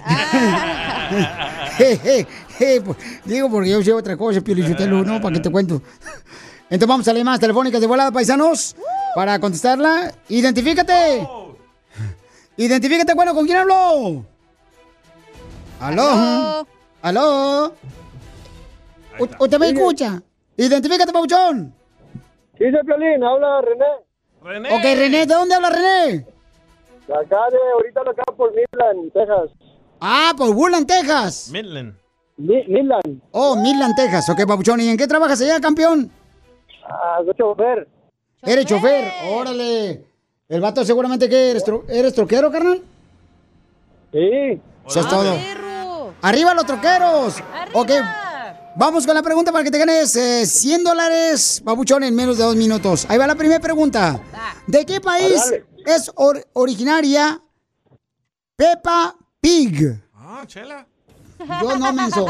Digo, porque yo sé otra cosa, Piolichotelo, ¿no? ¿Para qué te cuento? Entonces vamos a las llamadas telefónicas de volada, paisanos, para contestarla. ¡Identifícate! ¡Identifícate, bueno, ¿con quién hablo? ¿Aló? ¿Aló? ¿Usted me escucha? Identifícate, papuchón. Sí, soy Piolín, habla René. Ok, René, ¿de dónde habla René? De acá, ahorita acá por Midland, Texas. Ah, por Woodland, Texas. Midland. Midland. Oh, Midland, Texas. Ok, papuchón. ¿Y en qué trabajas allá, campeón? Soy chofer. ¿Eres chofer? Órale. El vato seguramente que eres troquero, carnal. Sí. Eso es todo. ¡Arriba los troqueros! Ok, vamos con la pregunta para que te ganes $100, papuchón, en menos de 2 minutos. Ahí va la primera pregunta. ¿De qué país es originaria Peppa Pig? Ah, chela. Yo no, menso.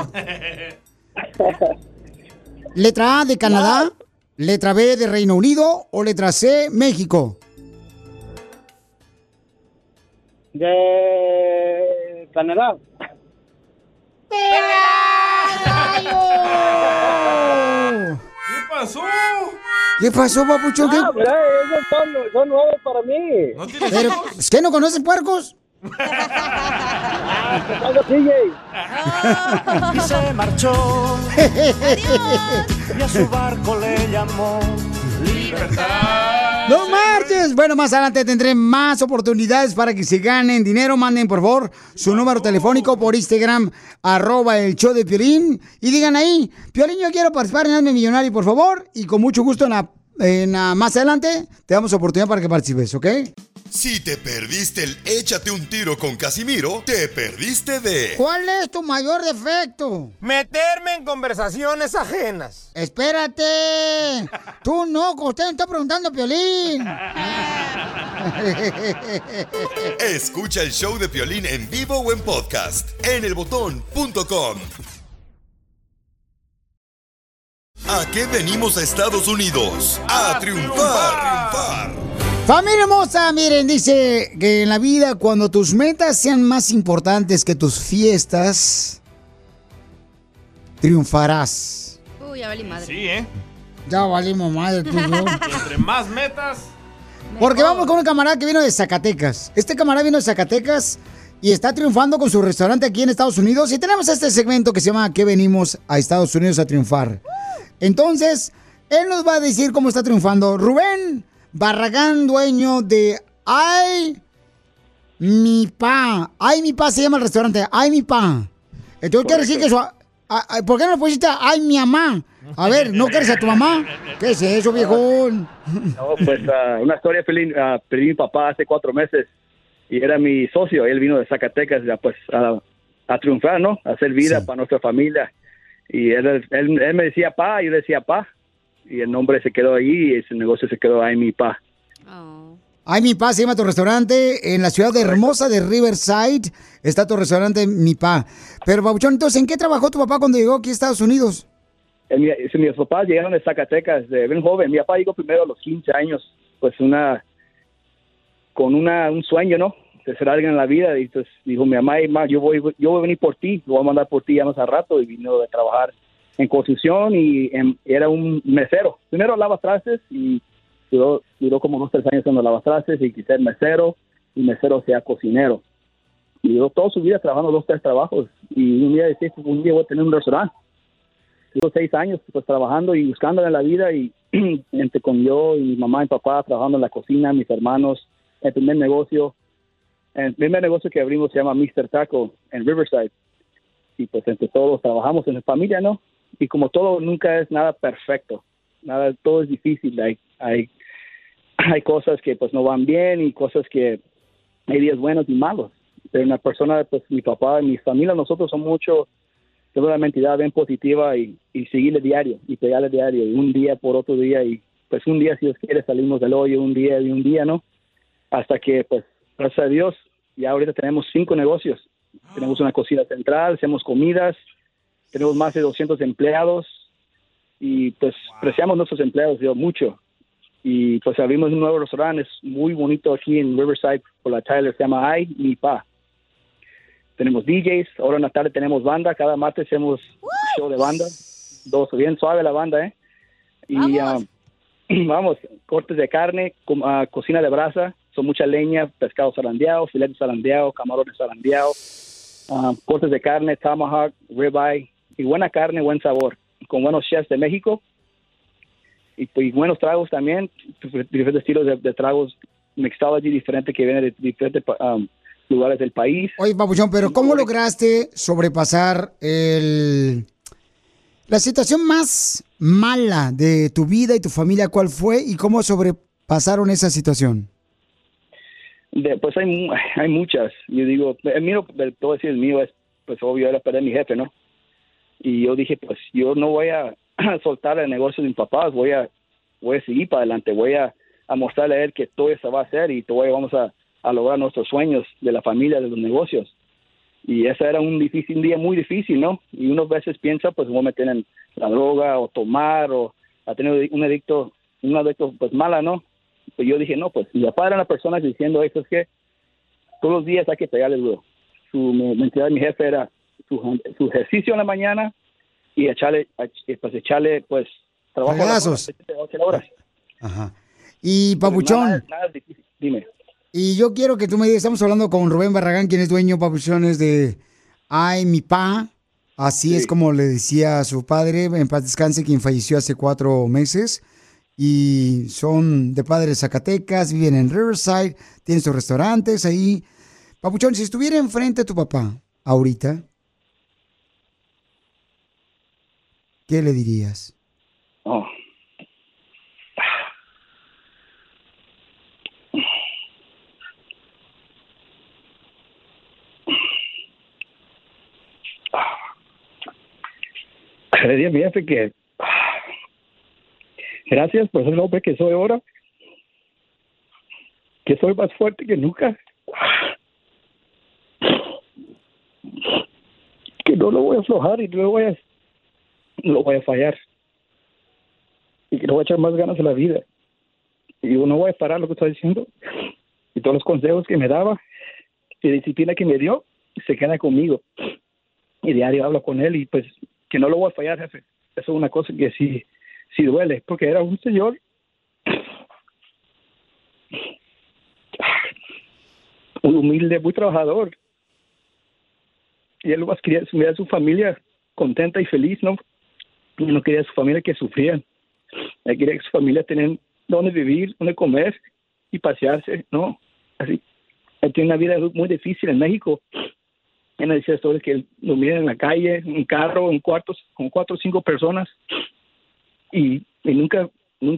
¿Letra A de Canadá? ¿Letra B de Reino Unido? ¿O letra C, México? De Canadá. ¿Qué pasó? ¿Qué pasó, papuchón? Esos son nuevos para mí. ¿No tienes Pero, hijos? ¿es que no conocen puercos? ¿Qué pasa, DJ? Y se marchó. Y a su barco le llamó Libertad. ¡No marches! Bueno, más adelante tendré más oportunidades para que se ganen dinero. Manden, por favor, su número telefónico por Instagram, @el show de Piolín. Y digan ahí, Piolín, yo quiero participar en Hazme Millonario, por favor. Y con mucho gusto más adelante te damos oportunidad para que participes, ¿ok? Si te perdiste el Échate un tiro con Casimiro, te perdiste de... ¿Cuál es tu mayor defecto? Meterme en conversaciones ajenas. Espérate. Tú no, usted está preguntando, Piolín. Escucha el show de Piolín en vivo o en podcast en elbotón.com. ¿A qué venimos a Estados Unidos? ¡A triunfar! Familia hermosa, miren, dice que en la vida cuando tus metas sean más importantes que tus fiestas, triunfarás. Uy, ya valí madre. Sí, ¿eh? Ya valimos madre, tú, ¿no? Entre más metas... Porque vamos con un camarada que vino de Zacatecas. Este camarada vino de Zacatecas y está triunfando con su restaurante aquí en Estados Unidos. Y tenemos este segmento que se llama ¿A qué venimos a Estados Unidos a triunfar? Entonces, él nos va a decir cómo está triunfando. Rubén Barragán, dueño de Ay Mi Pa. Ay Mi Pa se llama el restaurante. Ay Mi Pa. Entonces quiere decir que ¿por qué no le pusiste Ay Mi Mamá? A ver, ¿no quieres a tu mamá? ¿Qué es eso, viejón? No, pues una historia, Piolín. Perdí a mi papá hace 4 meses y era mi socio. Él vino de Zacatecas pues a triunfar, ¿no? A hacer vida para nuestra familia. Y él me decía pa, yo le decía pa. Y el nombre se quedó ahí y ese negocio se quedó Ay Mi Pa. Ay Mi Pa se llama tu restaurante en la ciudad hermosa de Riverside. Está tu restaurante Mi Pa. Pero, Pabuchón, entonces, ¿en qué trabajó tu papá cuando llegó aquí a Estados Unidos? Mis papás llegaron de Zacatecas, de bien joven. Mi papá llegó primero a los 15 años, pues con un sueño, ¿no? De ser alguien en la vida. Y entonces dijo mi mamá, yo voy a venir por ti, lo voy a mandar por ti ya más a rato. Y vino de trabajar en construcción y era un mesero. Primero lava trastes y duró como 2 o 3 años haciendo lavatrastes y quise ser mesero y mesero sea cocinero. Y duró toda su vida trabajando 2 o 3 trabajos. Y un día decía, un día voy a tener un restaurante. Duró 6 años pues trabajando y buscando en la vida y entre con yo y mi mamá y papá trabajando en la cocina, mis hermanos. El primer negocio que abrimos se llama Mr. Taco en Riverside. Y pues entre todos trabajamos en la familia, ¿no? Y como todo nunca es nada perfecto, todo es difícil. Hay cosas que pues no van bien y cosas que hay días buenos y malos. Pero una persona, pues mi papá y mi familia, nosotros somos mucho de una mentalidad bien positiva y seguirle diario y pegarle diario y un día por otro día y pues un día si Dios quiere salimos del hoyo un día, ¿no? Hasta que pues gracias a Dios ya ahorita tenemos 5 negocios. Tenemos una cocina central, hacemos comidas, tenemos más de 200 empleados y pues apreciamos nuestros empleados mucho. Y pues abrimos un nuevo restaurante, es muy bonito aquí en Riverside por la Tyler, se llama Ay Mi Pa. Tenemos DJs, ahora en la tarde tenemos banda, cada martes hacemos show de banda, bien suave la banda, ¿eh? Y vamos, cortes de carne, cocina de brasa, son mucha leña, pescado zarandeado, filete zarandeado, camarones zarandeado, cortes de carne, tomahawk, ribeye, y buena carne, buen sabor, con buenos chefs de México, y buenos tragos también, diferentes estilos de tragos, mixology diferente que viene de diferentes lugares del país. Oye, Papuchón, pero ¿cómo lograste sobrepasar la situación más mala de tu vida y tu familia? ¿Cuál fue y cómo sobrepasaron esa situación? Pues hay muchas. Yo digo, el mío, todo decir el mío es, pues obvio, era perder a mi jefe, ¿no? Y yo dije, pues yo no voy a soltar el negocio de mis papás, voy a seguir para adelante, voy a mostrarle a él que todo eso va a hacer y vamos a lograr nuestros sueños de la familia, de los negocios. Y ese era un día muy difícil, ¿no? Y uno a veces piensa, pues voy a meter en la droga o tomar o a tener un adicto pues mala, ¿no? Pues yo dije, no, pues mi papá era una persona diciendo eso, es que todos los días hay que pegarle duro. Su mentalidad de mi jefe era su ejercicio en la mañana y echarle trabajo a las 8 horas. Ajá. Y Papuchón, nada difícil. Dime. Y yo quiero que tú me digas, estamos hablando con Rubén Barragán, quien es dueño, Papuchones, de Ay, mi pa. Así es como le decía a su padre, en paz descanse, quien falleció hace 4 meses. Y son de padres Zacatecas, viven en Riverside, tienen sus restaurantes ahí. Papuchón, si estuviera enfrente de tu papá ahorita, ¿qué le dirías? Oh. Le dije a mi jefe que gracias por ser el hombre que soy ahora, que soy más fuerte que nunca, que no lo voy a aflojar y no lo voy a fallar, y que le voy a echar más ganas a la vida, y yo no voy a parar lo que estoy diciendo, y todos los consejos que me daba y disciplina que me dio se queda conmigo, y diario hablo con él, y pues que no lo voy a fallar, jefe. Eso es una cosa que sí duele, porque era un señor muy humilde, muy trabajador, y él más quería ver a su familia contenta y feliz, ¿no? Y no quería a su familia que sufrían. Él quería que su familia tenga donde vivir, donde comer y pasearse, ¿no? Así. Él tiene una vida muy difícil en México. Él me decía historias que él dormía en la calle, en un carro, en cuartos, con 4 o 5 personas. Y nunca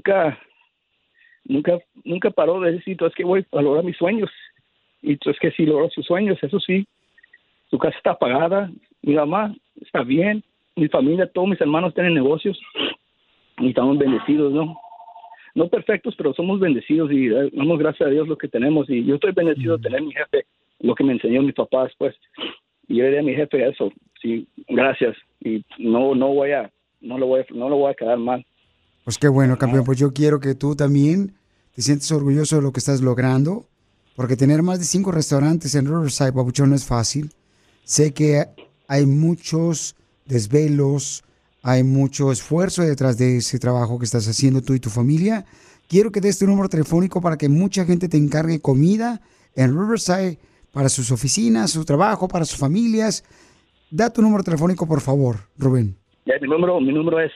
paró de decir, es que voy a lograr mis sueños. Y es que sí logró sus sueños, eso sí. Su casa está pagada, mi mamá está bien, mi familia, todos mis hermanos tienen negocios. Y estamos bendecidos, ¿no? No perfectos, pero somos bendecidos y damos gracias a Dios lo que tenemos. Y yo estoy bendecido de tener mi jefe, lo que me enseñó mis papás, pues. Y yo le di a mi jefe eso, sí, gracias. Y no lo voy a quedar mal. Pues qué bueno, campeón. Pues yo quiero que tú también te sientes orgulloso de lo que estás logrando, porque tener más de 5 restaurantes en Riverside, Papuchón, no es fácil. Sé que hay muchos desvelos, hay mucho esfuerzo detrás de ese trabajo que estás haciendo tú y tu familia. Quiero que des tu número telefónico para que mucha gente te encargue comida en Riverside para sus oficinas, su trabajo, para sus familias. Da tu número telefónico, por favor, Rubén. Ya, mi número es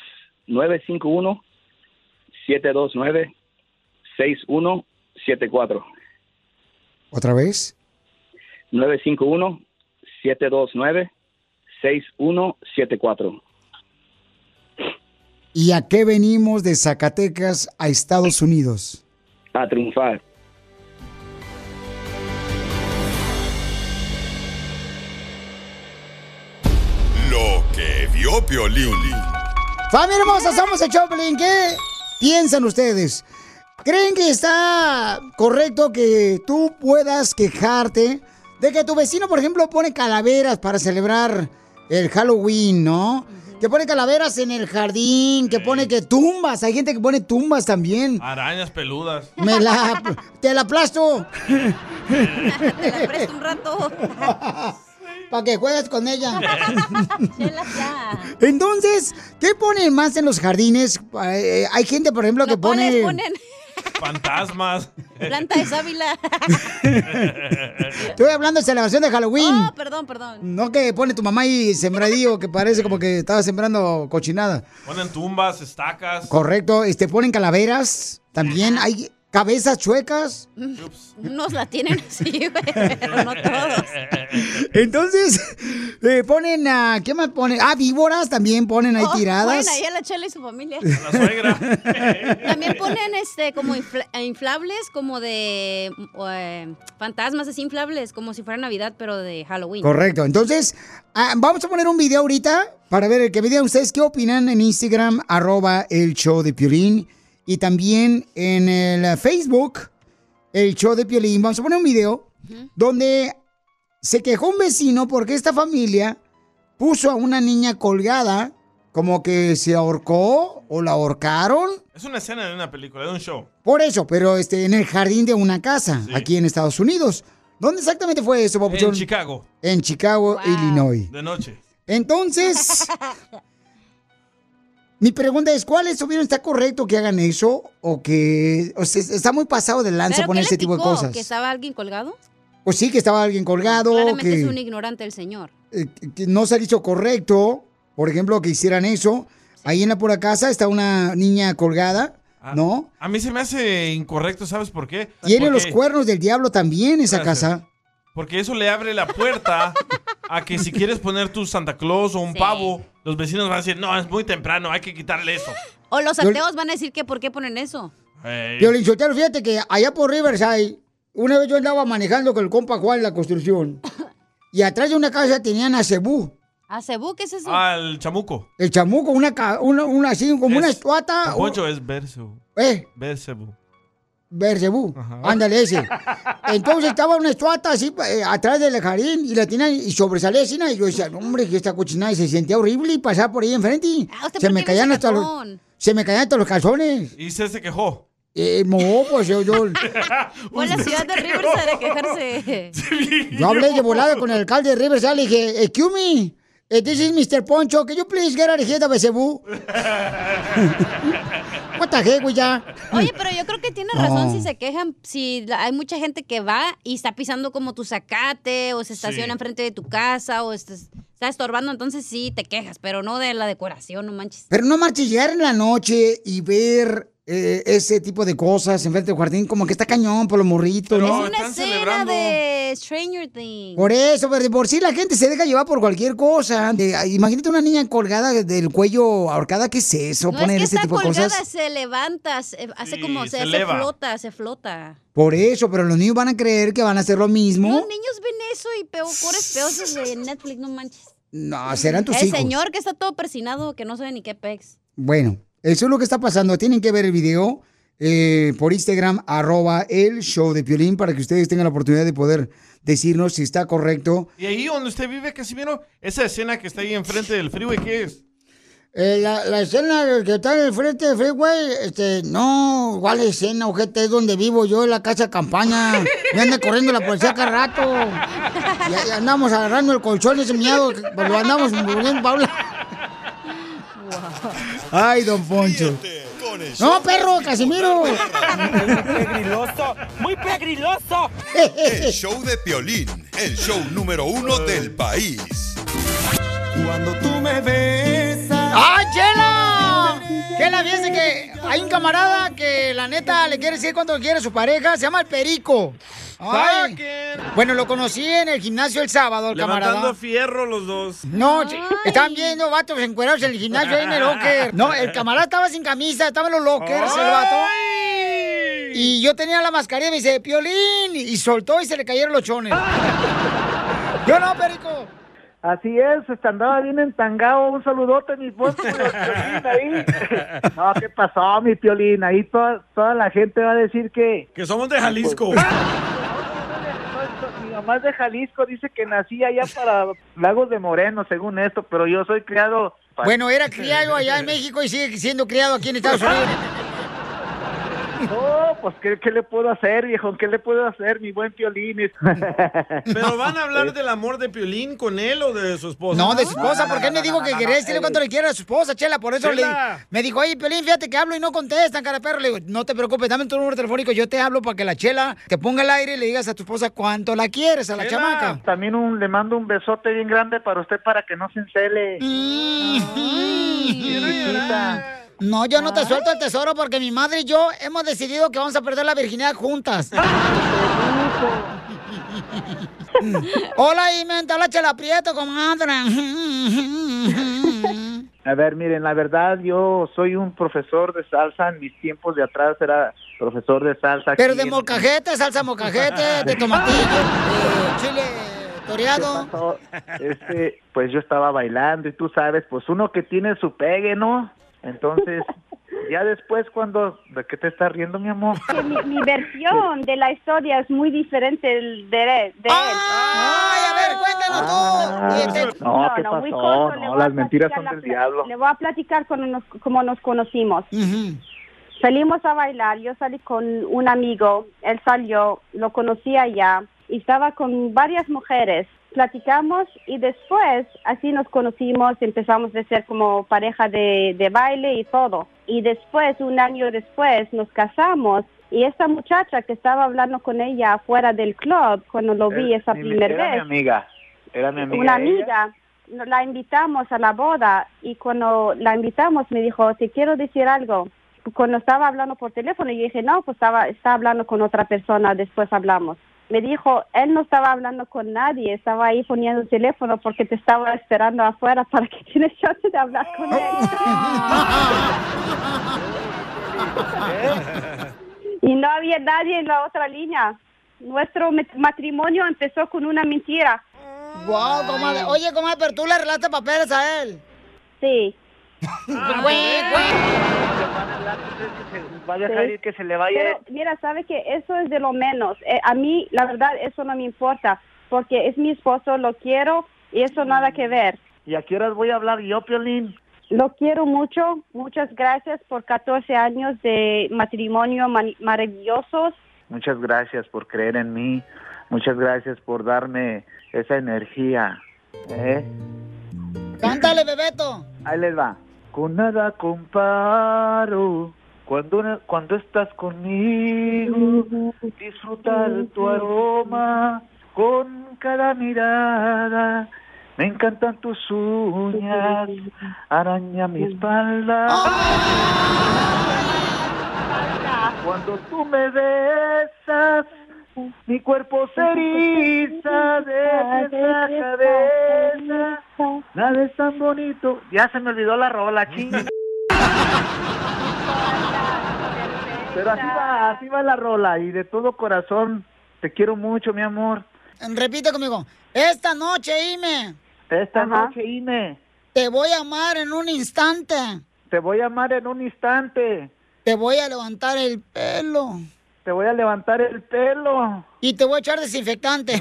951-729-6174. ¿Otra vez? 951-729-6174. ¿Y a qué venimos de Zacatecas a Estados Unidos? A triunfar. Lo que vio Piolín. ¡Familia hermosa! Somos el Choplin. ¿Qué piensan ustedes? ¿Creen que está correcto que tú puedas quejarte de que tu vecino, por ejemplo, pone calaveras para celebrar el Halloween, ¿no? Que pone calaveras en el jardín, que pone que tumbas. Hay gente que pone tumbas también. Arañas peludas. Te la aplasto. Te la presto un rato. Para que juegues con ella. Entonces, ¿qué ponen más en los jardines? Hay gente, por ejemplo, que ponen Fantasmas. Planta de sábila. Estoy hablando de celebración de Halloween. Oh, perdón. No que pone tu mamá ahí sembradío, que parece como que estaba sembrando cochinada. Ponen tumbas, estacas. Correcto, ponen calaveras. También hay cabezas chuecas. Unos la tienen así, güey, pero no todos. Entonces, ponen ¿qué más ponen? Víboras también ponen ahí tiradas. Ponen ahí a la Chela y su familia. La suegra. También ponen como inflables, como de fantasmas así inflables, como si fuera Navidad, pero de Halloween. Correcto. Entonces, vamos a poner un video ahorita para ver que me digan ustedes qué opinan en Instagram, @elshowdepiolín. Y también en el Facebook, el show de Piolín. Vamos a poner un video donde se quejó un vecino porque esta familia puso a una niña colgada, como que se ahorcó o la ahorcaron. Es una escena de una película, de un show. Por eso, pero en el jardín de una casa, aquí en Estados Unidos. ¿Dónde exactamente fue eso, papuchón? En Chicago. En Chicago, Illinois. De noche. Entonces... Mi pregunta es, ¿cuál es, está correcto que hagan eso o que está muy pasado de lanza poner ese tipo de cosas? ¿Que estaba alguien colgado? Pues sí, que estaba alguien colgado. Claramente que es un ignorante el señor. Que no se ha dicho correcto, por ejemplo, que hicieran eso. Sí. Ahí en la pura casa está una niña colgada, ¿no? A mí se me hace incorrecto, ¿sabes por qué? Tiene los cuernos del diablo también esa casa. Porque eso le abre la puerta a que si quieres poner tu Santa Claus o un pavo, los vecinos van a decir, no, es muy temprano, hay que quitarle eso. O los ateos van a decir que ¿por qué ponen eso? Piolín Sotelo, fíjate que allá por Riverside, una vez yo andaba manejando con el compa Juan en la construcción, y atrás de una casa tenían a Cebú. ¿A Cebú? ¿Qué es eso? El chamuco. El chamuco, una así, como una estuata. Poncho es Bersebú. Bersebú. Bersebú, ándale ese. Entonces estaba una estuata así atrás del jardín y la tenían y sobresalía así, y yo decía, no, hombre, que esta cochinada, y se sentía horrible y pasaba por ahí enfrente y se me caían hasta los calzones. ¿Y se quejó? No, pues yo... Fue a la ciudad de Riverside a quejarse. Yo hablé de volada con el alcalde de Riverside, le dije, excuse me, this is Mr. Poncho, can you please get out of here to Bersebú? What the heck, güey, ya. Oye, pero yo creo que tiene razón si se quejan, si hay mucha gente que va y está pisando como tu zacate o se estaciona enfrente de tu casa o está estorbando, entonces sí te quejas, pero no de la decoración, no manches. Pero no marches, llegar en la noche y ver ese tipo de cosas enfrente del jardín, como que está cañón por los morritos, ¿no? Es una escena de Stranger Things. Por eso, pero de por sí la gente se deja llevar por cualquier cosa. Imagínate una niña colgada del cuello ahorcada, ¿qué es eso? No poner es que ese tipo de cosas. Se levanta, hace como se flota. Por eso, pero los niños van a creer que van a hacer lo mismo. Los niños ven eso y peores de Netflix, no manches. No, serán tus hijos. El señor que está todo persinado, que no sabe ni qué pex. Bueno, eso es lo que está pasando. Tienen que ver el video por Instagram, @elshowdepiolín, para que ustedes tengan la oportunidad de poder decirnos si está correcto. ¿Y ahí donde usted vive, Casimiro? Esa escena que está ahí enfrente del freeway, ¿qué es? La escena que está en el frente del freeway, no, ¿cuál escena, ojete? Es donde vivo yo, en la casa de campaña. Me anda corriendo la policía cada rato. Y andamos agarrando el colchón ese miado, pues lo andamos muriendo, Paula. Ay, don Poncho. No, perro, Casimiro. Muy pegriloso, muy pegriloso. El show de Piolín, el show número 1 del país. Cuando tú me besas. ¡Ay, Chela! Chela, fíjense que hay un camarada que la neta le quiere decir cuánto quiere a su pareja. Se llama el Perico. Ay. Bueno, lo conocí en el gimnasio el sábado, el camarada. Levantando fierro los dos. No, estaban viendo vatos encuerados en el gimnasio ahí en el locker. No, el camarada estaba sin camisa, estaba en los lockers, el vato. Y yo tenía la mascarilla y me dice, Piolín, y soltó y se le cayeron los chones. Yo no, Perico. Así es, andaba bien entangado. Un saludote, mi esposo, Piolín ahí. No, ¿qué pasó, mi Piolín? Ahí toda la gente va a decir que somos de Jalisco. Mi mamá es de Jalisco, dice que nací allá para Lagos de Moreno, según esto, pero yo soy criado... Bueno, era criado allá en México y sigue siendo criado aquí en Estados Unidos. Oh, pues ¿qué le puedo hacer, viejo? ¿Qué le puedo hacer, mi buen Piolín? ¿Pero van a hablar del amor de Piolín con él o de su esposa? No, de su esposa, porque él me dijo que quería decirle cuánto le quiere a su esposa, Chela, por eso me dijo, oye, Piolín, fíjate que hablo y no contestan, cara de perro. Le digo, no te preocupes, dame tu número telefónico, yo te hablo para que la Chela te ponga al aire y le digas a tu esposa cuánto la quieres, a la chamaca. También le mando un besote bien grande para usted para que no se encele. No, yo no te suelto el tesoro porque mi madre y yo hemos decidido que vamos a perder la virginidad juntas. Hola, Ime, te habla Chela Prieto, comadre. A ver, miren, la verdad, yo soy un profesor de salsa. En mis tiempos de atrás era profesor de salsa. Pero de molcajete, salsa molcajete, de tomatillo, de chile toreado. Pues yo estaba bailando y tú sabes, pues uno que tiene su pegue, ¿no? Entonces, ya después ¿de qué te estás riendo, mi amor? Que mi versión de la historia es muy diferente de él. ¡Ay, a ver, cuéntanos tú! No, ¿qué pasó? Muy corto, No, las mentiras son del diablo. Le voy a platicar cómo nos conocimos. Salimos a bailar, yo salí con un amigo, él salió, lo conocía ya, y estaba con varias mujeres. Platicamos y después así nos conocimos, empezamos a ser como pareja de baile y todo. Y después, un año después, nos casamos y esta muchacha que estaba hablando con ella afuera del club, cuando lo vi esa primera vez. Era mi amiga. Una amiga, la invitamos a la boda y cuando la invitamos me dijo, te quiero decir algo. Cuando estaba hablando por teléfono, yo dije, no, pues estaba hablando con otra persona, después hablamos. Me dijo, él no estaba hablando con nadie, estaba ahí poniendo el teléfono porque te estaba esperando afuera para que tienes chance de hablar con él. Y no había nadie en la otra línea. Nuestro matrimonio empezó con una mentira. Wow, comadre. Oye, comadre, pero tú le arreglaste papeles a él. Sí. Va a dejar ir que se le vaya. Pero, mira, sabe que eso es de lo menos. A mí, la verdad, eso no me importa, porque es mi esposo, lo quiero y eso nada que ver. ¿Y a qué horas voy a hablar yo, Piolín? Lo quiero mucho. Muchas gracias por 14 años de matrimonio maravillosos. Muchas gracias por creer en mí. Muchas gracias por darme esa energía. Cántale, Bebeto. Ahí les va. Con nada comparo cuando estás conmigo, disfrutar tu aroma con cada mirada. Me encantan tus uñas, araña mi espalda. Cuando tú me besas, mi cuerpo se eriza de esa cabeza. Nada es tan bonito. Ya se me olvidó la rola, ching. Pero así va la rola. Y de todo corazón, te quiero mucho, mi amor. Repite conmigo. Esta noche, Ime. Esta noche, Ime. Te voy a amar en un instante. Te voy a amar en un instante. Te voy a levantar el pelo. Te voy a levantar el pelo. Y te voy a echar desinfectante.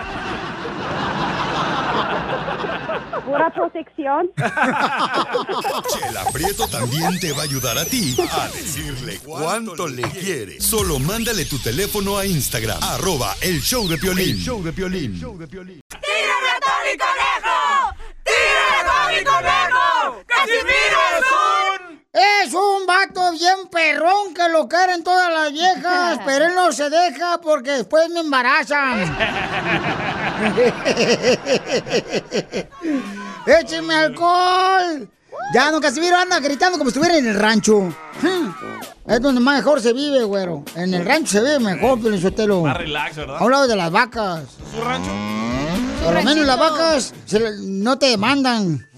Pura protección. Chela Prieto también te va a ayudar a ti a decirle cuánto le quieres. Solo mándale tu teléfono a Instagram, @elshowdepiolín. El show de Piolín. ¡Tírame a Tony Conejo! ¡Tírame a Tony Conejo! ¡Casimiro es un vato bien perrón que lo quieren todas las viejas, pero él no se deja porque después me embarazan. ¡Écheme alcohol! Ya, don Casimiro anda gritando como si estuviera en el rancho. Es donde más mejor se vive, güero. En el rancho se vive mejor, Piolín Sotelo. Más relax, ¿verdad? A un lado de las vacas. ¿Su rancho? Por lo menos las vacas no te demandan.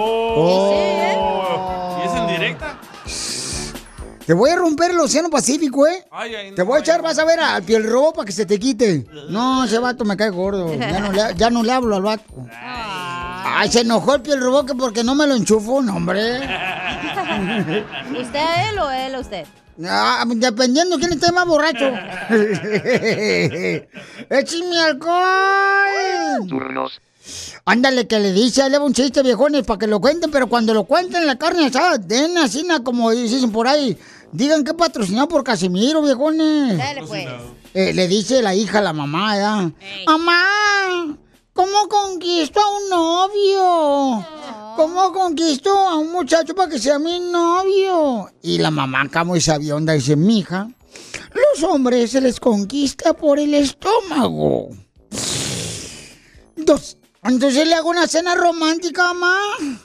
¿Y es en directa? Te voy a romper el océano Pacífico, ¿eh? Te voy a echar, vas a ver al Piel Robo para que se te quite. No, ese vato me cae gordo. Ya no le hablo al vato. Ay, se enojó el Piel Robo que porque no me lo enchufó, no, hombre. ¿Usted a él o él a usted? Dependiendo quién esté más borracho. ¡Échame alcohol! Turnos. Ándale, que le dice, ahí le va un chiste, viejones, para que lo cuenten, pero cuando lo cuenten la carne asada, den así, como dicen por ahí. Digan que patrocinado por Casimiro, viejones. Dale, pues. Le dice la hija a la mamá, ¿ya? Mamá, ¿cómo conquisto a un novio? ¿Cómo conquisto a un muchacho para que sea mi novio? Y la mamá, como esa avionda, dice, mija, los hombres se les conquista por el estómago. Entonces le hago una cena romántica, mamá.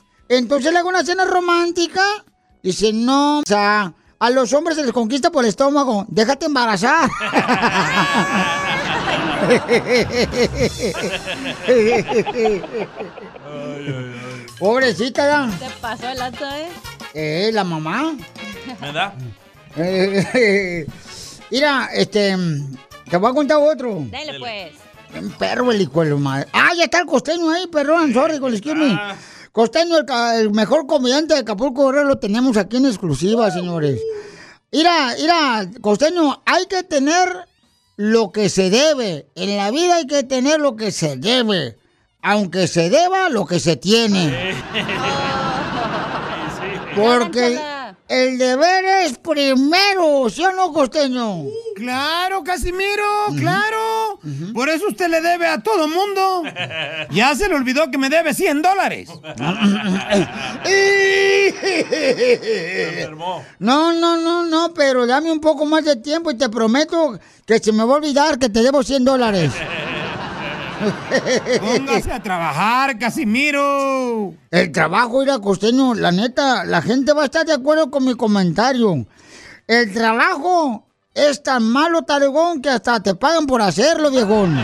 Dice, no, o sea, a los hombres se les conquista por el estómago. Déjate embarazar. Pobrecita, ¿ya? Te pasó el alto, La mamá. ¿Me da? Mira, te voy a contar otro. Dale, pues. Un perro, el hijo de la madre. Ya está el Costeño ahí, perdón, sorry, con el Costeño, el mejor comediante de Acapulco Guerrero, lo tenemos aquí en exclusiva, señores. Mira, Costeño, hay que tener lo que se debe. En la vida hay que tener lo que se debe. Aunque se deba lo que se tiene. Porque el deber es primero, ¿sí o no, Costeño? Claro, Casimiro, claro. Por eso usted le debe a todo mundo. Ya se le olvidó que me debe $100. No, pero dame un poco más de tiempo y te prometo que se me va a olvidar que te debo $100. Póngase a trabajar, Casimiro. El trabajo, era Costeño, la neta, la gente va a estar de acuerdo con mi comentario. El trabajo es tan malo, talegón, que hasta te pagan por hacerlo, viejón.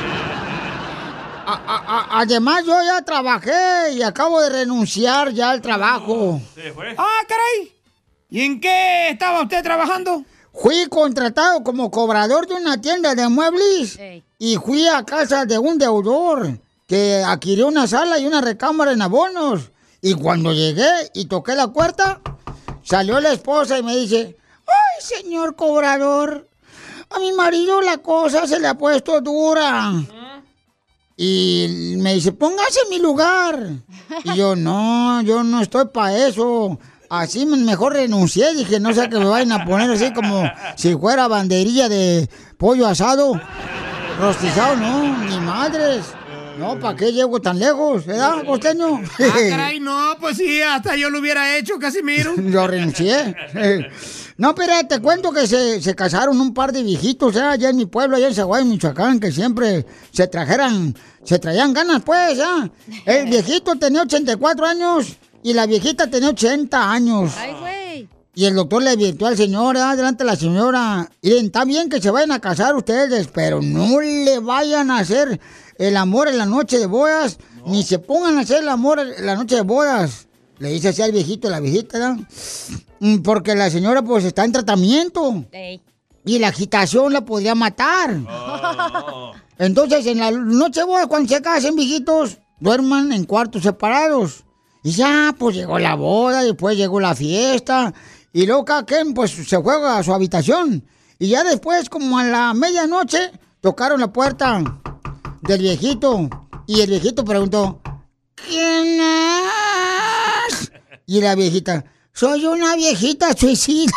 Además, yo ya trabajé y acabo de renunciar ya al trabajo. Caray. ¿Y en qué estaba usted trabajando? Fui contratado como cobrador de una tienda de muebles y fui a casa de un deudor que adquirió una sala y una recámara en abonos. Y cuando llegué y toqué la puerta, salió la esposa y me dice, ¡ay, señor cobrador! A mi marido la cosa se le ha puesto dura. Y me dice, póngase en mi lugar. Y yo no estoy para eso. Así mejor renuncié, dije, no sé que me vayan a poner así como si fuera banderilla de pollo asado, rostizado, no, ni madres. No, ¿para qué llego tan lejos, verdad, Costeño? Caray, no, pues sí, hasta yo lo hubiera hecho, Casimiro. Yo renuncié. No, pero te cuento que se casaron un par de viejitos, allá en mi pueblo, allá en Zaguay, Michoacán, que siempre se traían ganas, pues, ¿ya? El viejito tenía 84 años. Y la viejita tenía 80 años. Ay, güey. Y el doctor le advirtió al señor, delante de la señora, miren, está bien que se vayan a casar ustedes, pero no le vayan a hacer el amor en la noche de bodas, ni se pongan a hacer el amor en la noche de bodas. Le dice así al viejito, la viejita, ¿no? Porque la señora pues está en tratamiento. Y la agitación la podría matar. Entonces, en la noche de bodas, cuando se casen, viejitos, duerman en cuartos separados. Y ya, pues llegó la boda, después llegó la fiesta, y luego cada quien, pues, se juega a su habitación. Y ya después, como a la medianoche, tocaron la puerta del viejito, y el viejito preguntó, ¿quién es? Y la viejita, soy una viejita suicida.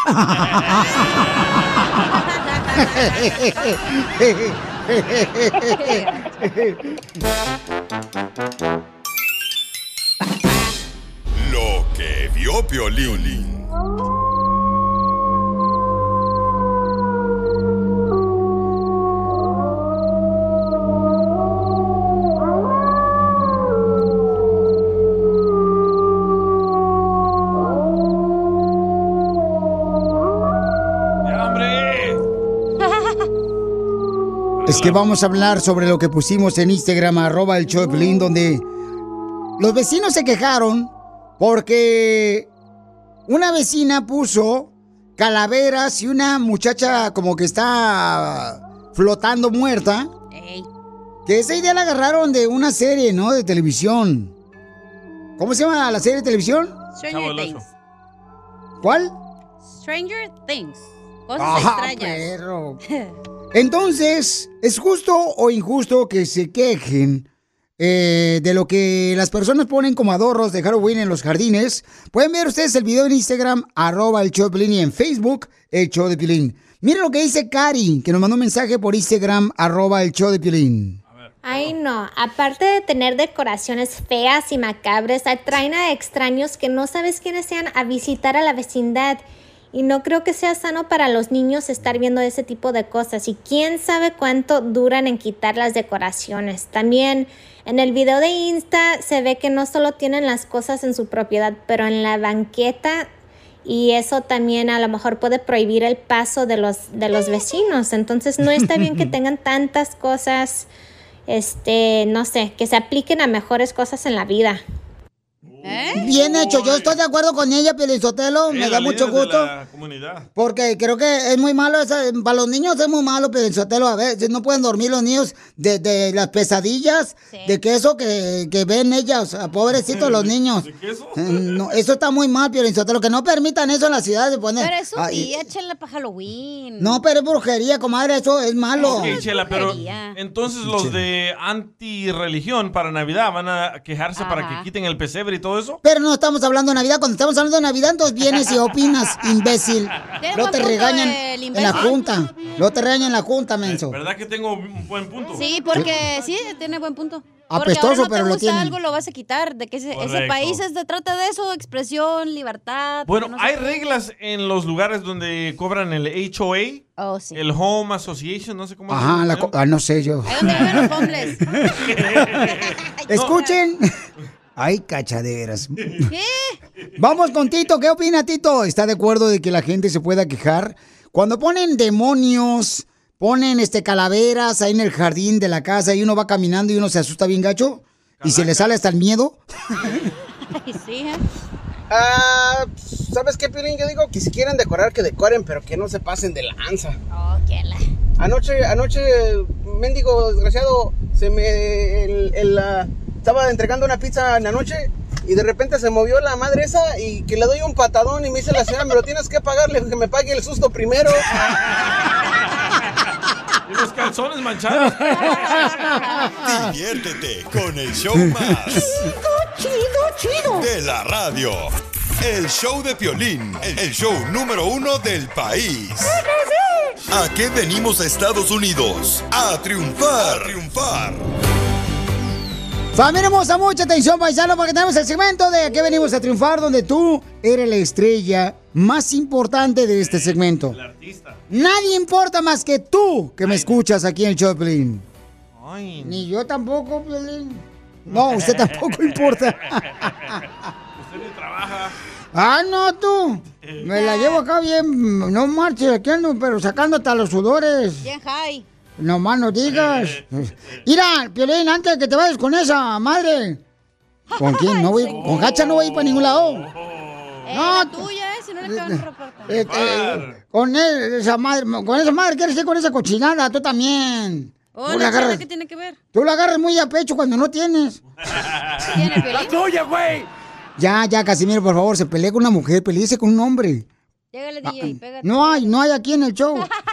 Lo que vio Piolín. Es que vamos a hablar sobre lo que pusimos en Instagram, @el show de Piolín, donde los vecinos se quejaron porque una vecina puso calaveras y una muchacha como que está flotando muerta. Que esa idea la agarraron de una serie, ¿no? De televisión. ¿Cómo se llama la serie de televisión? Stranger Things. ¿Cuál? Stranger Things. Cosas extrañas. Perro. Entonces, ¿es justo o injusto que se quejen de lo que las personas ponen como adornos de Halloween en los jardines. Pueden ver ustedes el video en Instagram, @el-show-de-Piolín, y en Facebook, el show de Piolín. Miren lo que dice Cari, que nos mandó un mensaje por Instagram, @el-show-de-Piolín. Ay, no. Aparte de tener decoraciones feas y macabras, atraen a extraños que no sabes quiénes sean a visitar a la vecindad. Y no creo que sea sano para los niños estar viendo ese tipo de cosas. Y quién sabe cuánto duran en quitar las decoraciones. También en el video de Insta se ve que no solo tienen las cosas en su propiedad, pero en la banqueta. Y eso también a lo mejor puede prohibir el paso de los vecinos. Entonces no está bien que tengan tantas cosas, no sé, que se apliquen a mejores cosas en la vida. Bien hecho, yo estoy de acuerdo con ella, Piolín-Sotelo, me da mucho gusto. Porque creo que es muy malo, para los niños es muy malo, Piolín-Sotelo, a ver, no pueden dormir los niños de las pesadillas, de queso que ven ellas, pobrecitos los niños. ¿De queso? No, eso está muy mal, Piolín-Sotelo, que no permitan eso en la ciudad de poner. Pero es un día, échenla para Halloween. No, pero es brujería, comadre, eso es malo. Ok, Chela, pero entonces los de antirreligión para Navidad van a quejarse para que quiten el pesebre y todo eso. Pero no estamos hablando de Navidad. Cuando estamos hablando de Navidad, entonces vienes y opinas, imbécil. No te regañan en la junta. No te regañan en la junta, menso. ¿Verdad que tengo un buen punto? Sí, porque sí, tiene buen punto. Apestoso, porque ahora no pero lo te gusta tienen. algo, lo vas a quitar. De que ese Correcto. país se trata de eso, expresión, libertad. Bueno, no sé hay qué. reglas en los lugares donde cobran el HOA, Oh, sí. el Home Association, no sé cómo Ajá, se llama. no sé yo. Ahí donde viven los homeless. Escuchen. Ay, cachaderas. ¿Qué? Vamos con Tito. ¿Qué opina, Tito? ¿Está de acuerdo de que la gente se pueda quejar? Cuando ponen demonios, ponen calaveras ahí en el jardín de la casa y uno va caminando y uno se asusta bien gacho y se le sale hasta el miedo. Ay, sí, ¿Sabes qué, Piolín? Yo digo que si quieren decorar, que decoren, pero que no se pasen de lanza. Oh, qué la... Anoche, mendigo desgraciado, estaba entregando una pizza en la noche y de repente se movió la madre esa y que le doy un patadón y me dice la señora, me lo tienes que pagarle, que me pague el susto primero. Y los calzones manchados. Diviértete con el show más chido de la radio. El show de Piolín, el show número 1 del país. ¿A qué venimos a Estados Unidos? A triunfar. Familia hermosa, mucha atención, paisano, porque tenemos el segmento de ¿Qué venimos a triunfar? Donde tú eres la estrella más importante de este segmento. El artista. Nadie importa más que tú que me escuchas aquí en el show de Piolín. Ay. Ni yo tampoco, Piolín. No, usted tampoco importa. Usted ni trabaja. Ah, no, tú. Me la llevo acá bien, no marches, aquí ando, pero sacando hasta los sudores. Bien high. No más no digas. Mira, Piolín, antes de que te vayas con esa madre. ¿Con quién? No voy, con Hacha no voy a ir para ningún lado. La tuya, si no le caben reportar. Con esa madre, ¿quieres ir con esa cochinada? Tú también. Oh, Tú la agarras- chela, ¿qué tiene que ver? Tú la agarras muy a pecho cuando no tienes. ¿Tiene Piolín? tuya, güey! Ya, Casimiro, por favor, se pelea con una mujer, peleese con un hombre. Llégale, DJ, pégate. No hay aquí en el show.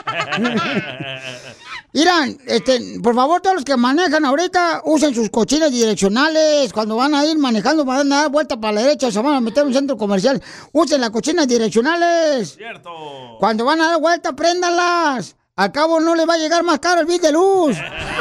Mira, por favor, todos los que manejan ahorita, usen sus cochinas direccionales. Cuando van a ir manejando, van a dar vuelta para la derecha, se van a meter en un centro comercial. Usen las cochinas direccionales. Cierto. Cuando van a dar vuelta, préndanlas. Al cabo no les va a llegar más caro el bill de luz.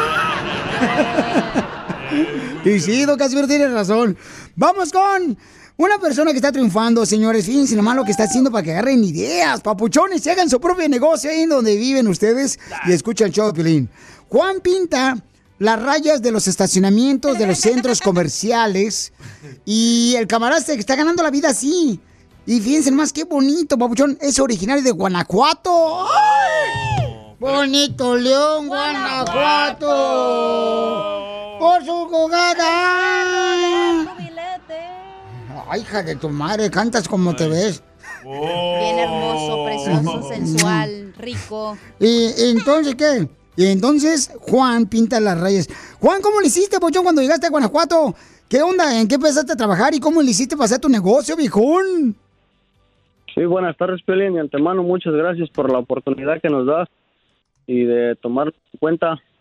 Y sí, don Casimiro tiene razón. Vamos con una persona que está triunfando, señores. Fíjense nomás lo que está haciendo para que agarren ideas, papuchones, y hagan su propio negocio ahí en donde viven ustedes y escuchan el show de Piolín. Juan pinta las rayas de los estacionamientos de los centros comerciales y el camarada que está ganando la vida así. Y fíjense nomás qué bonito, papuchón. Es originario de Guanajuato. ¡Ay! Bonito León, Guanajuato. Por su jugada. Ay, hija de tu madre, cantas como te ves. Bien hermoso, precioso, sensual, rico. ¿Y entonces qué? Y entonces Juan pinta las rayas. Juan, ¿cómo le hiciste, pochón, cuando llegaste a Guanajuato? ¿Qué onda? ¿En qué empezaste a trabajar y cómo le hiciste para hacer tu negocio, viejón? Sí, buenas tardes, Piolín. De antemano, muchas gracias por la oportunidad que nos das y de tomar en cuenta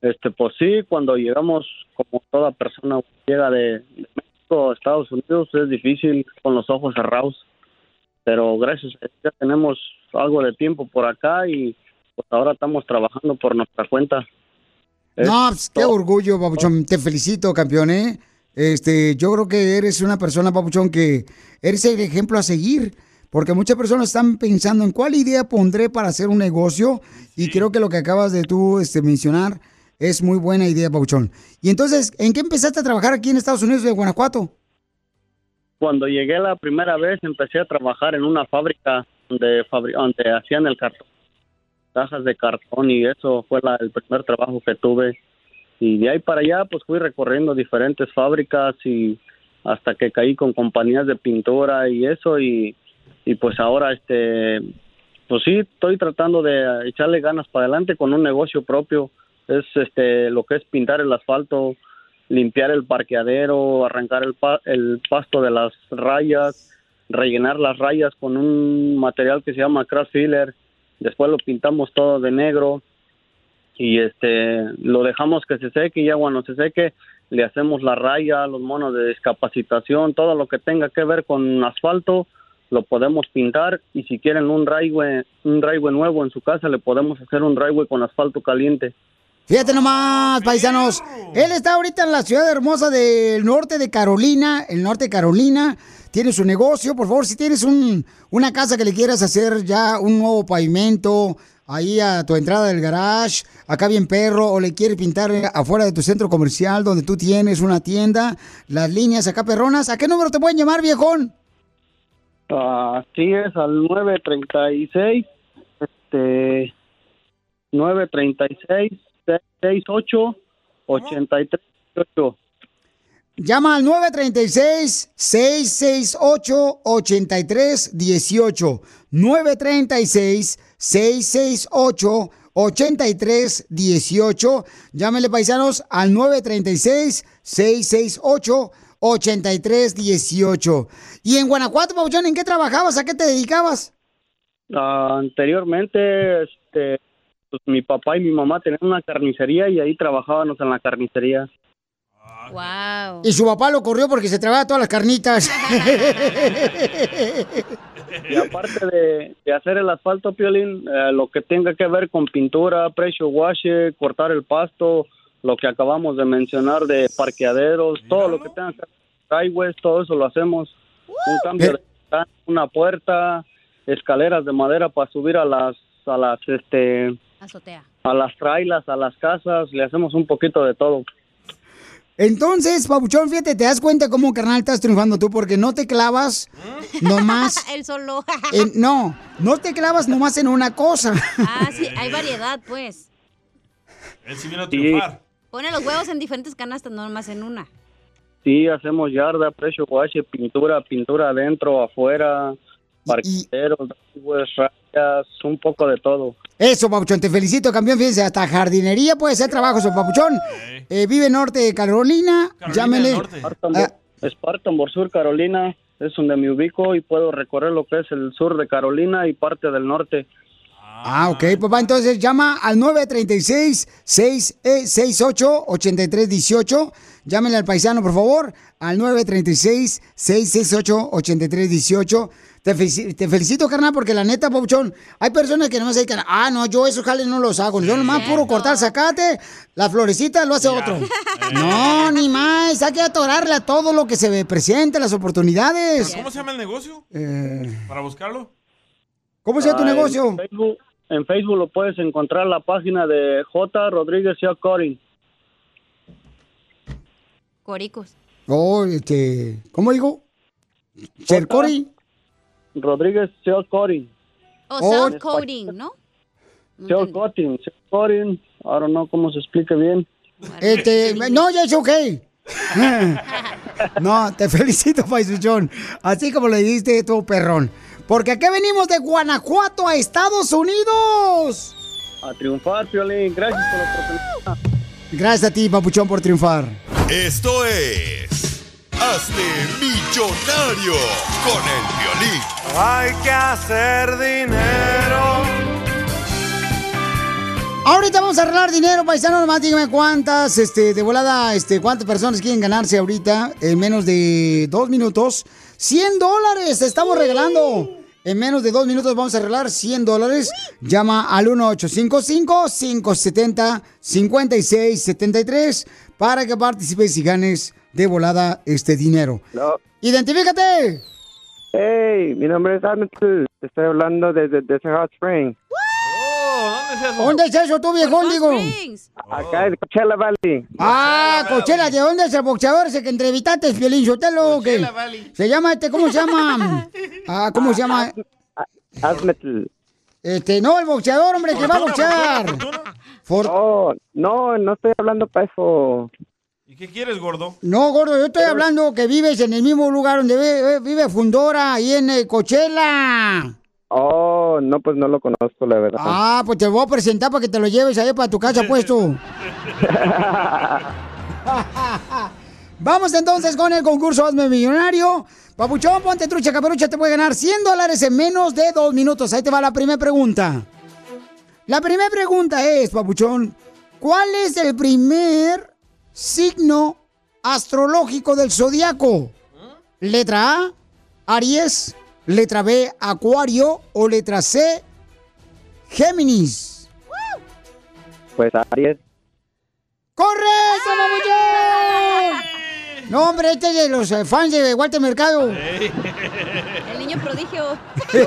Pues sí, cuando llegamos, como toda persona llega de México a Estados Unidos, es difícil con los ojos cerrados. Pero gracias a Dios ya tenemos algo de tiempo por acá y pues ahora estamos trabajando por nuestra cuenta. No, pues, qué orgullo, papuchón. Te felicito, campeón, ¿eh? Yo creo que eres una persona, papuchón, que eres el ejemplo a seguir. Porque muchas personas están pensando en cuál idea pondré para hacer un negocio. Y creo que lo que acabas de tú mencionar es muy buena idea, papuchón. Y entonces, ¿en qué empezaste a trabajar aquí en Estados Unidos de Guanajuato? Cuando llegué la primera vez, empecé a trabajar en una fábrica donde hacían el cartón, cajas de cartón, y eso fue el primer trabajo que tuve. Y de ahí para allá, pues fui recorriendo diferentes fábricas y hasta que caí con compañías de pintura y eso, y pues ahora, pues sí, estoy tratando de echarle ganas para adelante con un negocio propio. Es lo que es pintar el asfalto, limpiar el parqueadero, arrancar el pasto de las rayas, rellenar las rayas con un material que se llama crash filler. Después lo pintamos todo de negro y lo dejamos que se seque, y ya cuando se seque le hacemos la raya, los monos de discapacitación, todo lo que tenga que ver con asfalto lo podemos pintar, y si quieren un driveway nuevo en su casa, le podemos hacer un driveway con asfalto caliente. Fíjate nomás, paisanos. Él está ahorita en la ciudad hermosa del norte de Carolina, el norte de Carolina. Tiene su negocio. Por favor, si tienes una casa que le quieras hacer ya un nuevo pavimento, ahí a tu entrada del garage, acá bien perro, o le quieres pintar afuera de tu centro comercial donde tú tienes una tienda, las líneas acá perronas, ¿a qué número te pueden llamar, viejón? Sí, es al 936, 936-668-8318. Llama al 936-668-8318. 936-668-8318. Llámenle, paisanos, al 936-668-8318. Y en Guanajuato, Pabuchón, ¿en qué trabajabas? ¿A qué te dedicabas? Anteriormente, pues mi papá y mi mamá tenían una carnicería y ahí trabajábamos en la carnicería. Wow. Y su papá lo corrió porque se tragaba todas las carnitas. Y aparte de hacer el asfalto, Piolín, lo que tenga que ver con pintura, pressure wash, cortar el pasto, lo que acabamos de mencionar de parqueaderos, todo lo que tenga que ver con driveways, todo eso lo hacemos. Un cambio de una puerta, escaleras de madera para subir a las azotea, a las trailas, a las casas, le hacemos un poquito de todo. Entonces, Pabuchón, fíjate, te das cuenta cómo, carnal, estás triunfando tú, porque no te clavas nomás... Él solo. No te clavas nomás en una cosa. Sí, hay variedad, pues. Él sí vino a triunfar. Pone los huevos en diferentes canastas, no nomás en una. Sí, hacemos yarda, pressure wash, pintura adentro, afuera, parqueaderos, rayas, un poco de todo. Eso, Papuchón, te felicito, campeón. Fíjense, hasta jardinería puede ser trabajo, su Papuchón. Vive en norte de Carolina, llámele. Spartanburg Sur, Carolina, es donde me ubico y puedo recorrer lo que es el sur de Carolina y parte del norte. Ok, papá, entonces llama al 936-668-8318. Llámenle al paisano, por favor, al 936-668-8318. Te felicito, carnal, porque la neta, Pabuchón, hay personas que nomás se dedican, no, yo esos jales no los hago. Yo nomás puro cortar zacate, la florecita lo hace otro. No, ni más, hay que atorarle a todo lo que se presente, las oportunidades. ¿Pero cómo se llama el negocio? ¿Para buscarlo? ¿Cómo se llama tu negocio? En Facebook lo puedes encontrar la página de J. Rodríguez y Corin. Coricos. ¿Cómo digo? ¿Cercori? Rodríguez Self Coating. Self Coating, ¿no? Self Coating, I don't know cómo se explica bien. No, ya es ok. No, te felicito, Paisuchón. Así como le dijiste tu perrón. Porque aquí venimos de Guanajuato a Estados Unidos. A triunfar, Piolín. Gracias por la oportunidad. Gracias a ti, Papuchón, por triunfar. Esto es... ¡Hazte millonario con el Piolín! Hay que hacer dinero Ahorita vamos a arreglar dinero, paisano. Nomás dígame cuántas, de volada, cuántas personas quieren ganarse ahorita en menos de 2 minutos. $100 estamos regalando. En menos de 2 minutos vamos a arreglar $100. Llama al 1855-570-5673 para que participes y ganes de volada este dinero. No. ¡Identifícate! Hey, mi nombre es Ahmed. Te estoy hablando desde Hot Spring. ¿Dónde es eso tú, viejón, digo? Acá en Coachella Valley. Ah, Coachella, ¿de dónde es el boxeador ese que entrevistaste, Piolín Sotelo? Coachella Valley. Se llama ¿cómo se llama? ¿Cómo se llama? Hazmetl. No, el boxeador, hombre, que va a boxear. No estoy hablando para eso. ¿Y qué quieres, gordo? No, gordo, yo estoy hablando que vives en el mismo lugar donde vive Fundora, ahí en Coachella. Oh, no, pues no lo conozco, la verdad. Ah, pues te voy a presentar para que te lo lleves ahí para tu casa puesto. Vamos entonces con el concurso Hazme Millonario. Papuchón, ponte trucha, caperucha, te puede ganar $100 en menos de 2 minutos. Ahí te va la primera pregunta. La primera pregunta es, Papuchón, ¿cuál es el primer signo astrológico del zodiaco? Letra A, Aries. Letra B, Acuario. O letra C, Géminis. Pues Aries. ¡Correcto, papuchón! No, hombre, este es de los fans de Walter Mercado. El niño prodigio.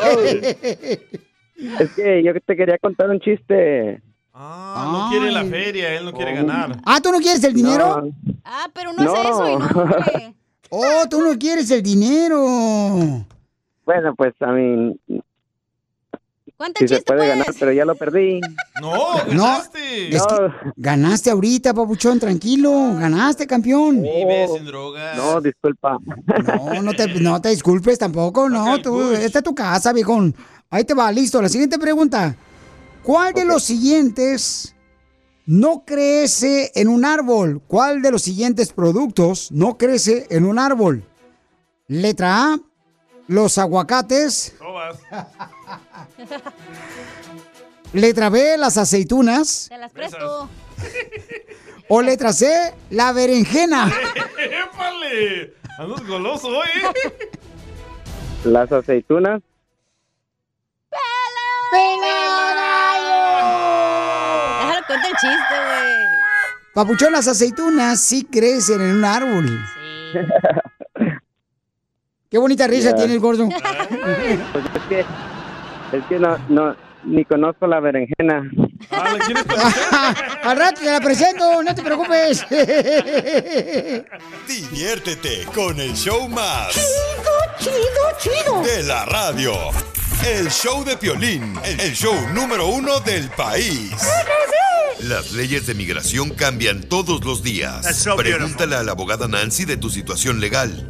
Es que yo te quería contar un chiste. No quiere la feria, él no quiere ganar. Ah, ¿tú no quieres el dinero? No. Ah, pero no hace eso y no, hombre. Oh, tú no quieres el dinero. Bueno, pues a mí... ¿Cuánto Sí se chiste, puede pues? ganar, pero ya lo perdí. No, ganaste. Es que ganaste ahorita, papuchón, tranquilo. Ganaste, campeón. Vive sin drogas. No, disculpa. No te disculpes tampoco, no. Esta es tu casa, viejón. Ahí te va, listo. La siguiente pregunta. ¿Cuál de los siguientes no crece en un árbol? ¿Cuál de los siguientes productos no crece en un árbol? Letra A, los aguacates. Letra B, las aceitunas. Te las presto. O letra C, la berenjena. ¡Épale! Andas goloso hoy, Las aceitunas. Déjalo cuenta el chiste, güey. Papuchón, las aceitunas sí crecen en un árbol. Sí. Qué bonita risa Ya. tiene el gordo. Pues es que no, ni conozco la berenjena. Al rato te la presento, no te preocupes. Diviértete con el show más Chido. de la radio. El show de Piolín, el show número 1 del país. Las leyes de migración cambian todos los días. That's so Pregúntale a la abogada Nancy de tu situación legal.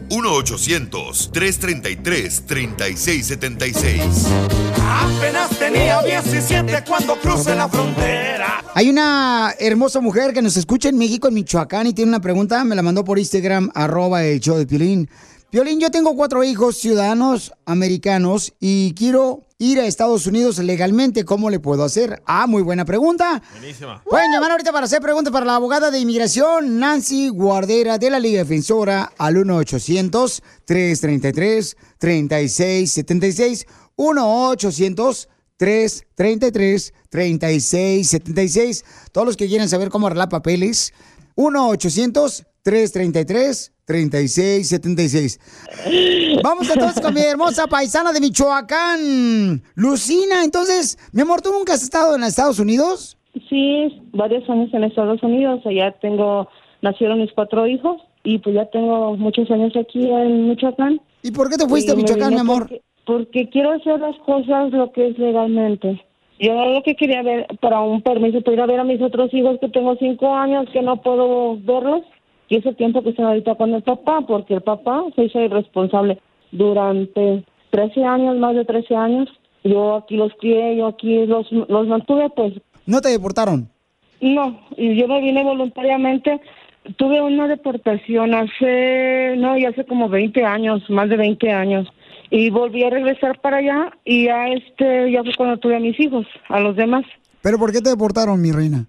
1-800-333-3676. Apenas tenía 17 cuando crucé la frontera. Hay una hermosa mujer que nos escucha en México, en Michoacán, y tiene una pregunta. Me la mandó por Instagram, @el show de Piolín. Piolín, yo tengo 4 hijos ciudadanos americanos y quiero ir a Estados Unidos legalmente. ¿Cómo le puedo hacer? Ah, muy buena pregunta. Buenísima. Pueden llamar ahorita para hacer preguntas para la abogada de inmigración Nancy Guardera de la Liga Defensora al 1-800-333-3676. 1-800-333-3676. Todos los que quieran saber cómo arreglar papeles. 1-800-333-3676. Vamos entonces con mi hermosa paisana de Michoacán, Lucina. Entonces, mi amor, ¿tú nunca has estado en Estados Unidos? Sí, varios años en Estados Unidos. Allá nacieron mis 4 hijos y pues ya tengo muchos años aquí en Michoacán. ¿Y por qué te fuiste a Michoacán, mi amor? Porque quiero hacer las cosas lo que es legalmente. Yo lo que quería ver para un permiso para ir a ver a mis otros hijos que tengo 5 años que no puedo verlos. Y ese tiempo que estoy ahorita con el papá, porque el papá se hizo irresponsable durante 13 años, más de 13 años. Yo aquí los crié, yo aquí los mantuve, pues. ¿No te deportaron? No, y yo me vine voluntariamente. Tuve una deportación hace como 20 años, más de 20 años. Y volví a regresar para allá y ya fue cuando tuve a mis hijos, a los demás. ¿Pero por qué te deportaron, mi reina?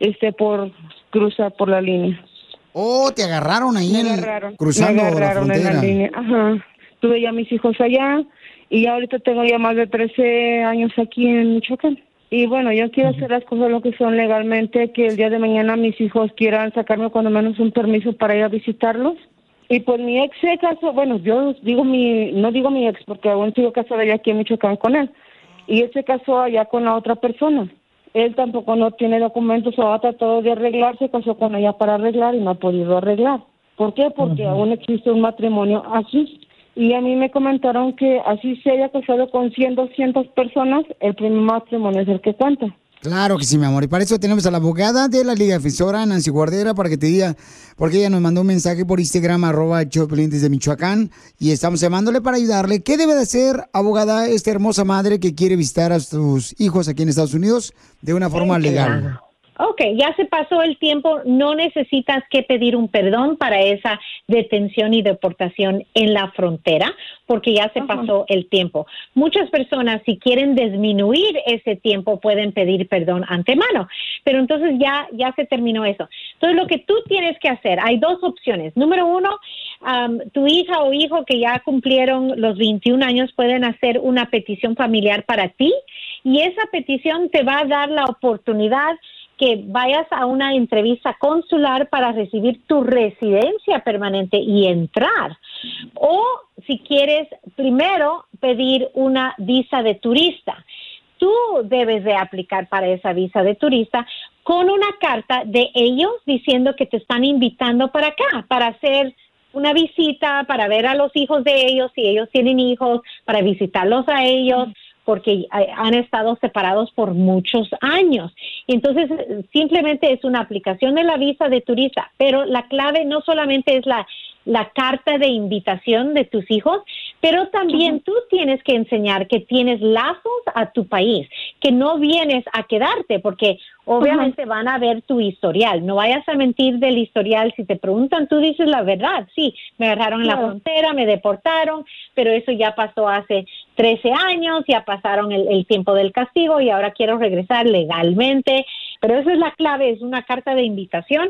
Por cruzar por la línea. Oh, te agarraron ahí cruzando me agarraron la frontera. en la línea. Ajá. Tuve ya mis hijos allá y ya ahorita tengo ya más de 13 años aquí en Michoacán. Y bueno, yo quiero hacer las cosas lo que son legalmente, que el día de mañana mis hijos quieran sacarme cuando menos un permiso para ir a visitarlos. Y pues mi ex se casó, bueno, yo digo no digo mi ex porque aún sigo casada ya aquí en Michoacán con él. Y él se casó allá con la otra persona. Él tampoco no tiene documentos o ha tratado de arreglar, se casó con ella para arreglar y no ha podido arreglar. ¿Por qué? Porque aún existe un matrimonio así. Y a mí me comentaron que así se haya casado con 100, 200 personas, el primer matrimonio es el que cuenta. Claro que sí, mi amor. Y para eso tenemos a la abogada de la Liga Defensora, Nancy Guardera, para que te diga, porque ella nos mandó un mensaje por Instagram, @Choplin desde Michoacán, y estamos llamándole para ayudarle. ¿Qué debe de hacer, abogada, esta hermosa madre que quiere visitar a sus hijos aquí en Estados Unidos de una forma legal? Ok, ya se pasó el tiempo, no necesitas que pedir un perdón para esa detención y deportación en la frontera, porque ya se pasó el tiempo. Muchas personas, si quieren disminuir ese tiempo, pueden pedir perdón antemano, pero entonces ya se terminó eso. Entonces, lo que tú tienes que hacer, hay dos opciones. Número uno, tu hija o hijo que ya cumplieron los 21 años pueden hacer una petición familiar para ti, y esa petición te va a dar la oportunidad que vayas a una entrevista consular para recibir tu residencia permanente y entrar. O si quieres primero pedir una visa de turista, tú debes de aplicar para esa visa de turista con una carta de ellos diciendo que te están invitando para acá, para hacer una visita, para ver a los hijos de ellos, si ellos tienen hijos, para visitarlos a ellos, porque han estado separados por muchos años. Entonces, simplemente es una aplicación de la visa de turista, pero la clave no solamente es la carta de invitación de tus hijos, pero también tú tienes que enseñar que tienes lazos a tu país, que no vienes a quedarte, porque obviamente van a ver tu historial. No vayas a mentir del historial. Si te preguntan, tú dices la verdad. Sí, me agarraron en la frontera, me deportaron, pero eso ya pasó hace 13 años, ya pasaron el tiempo del castigo y ahora quiero regresar legalmente. Pero esa es la clave, es una carta de invitación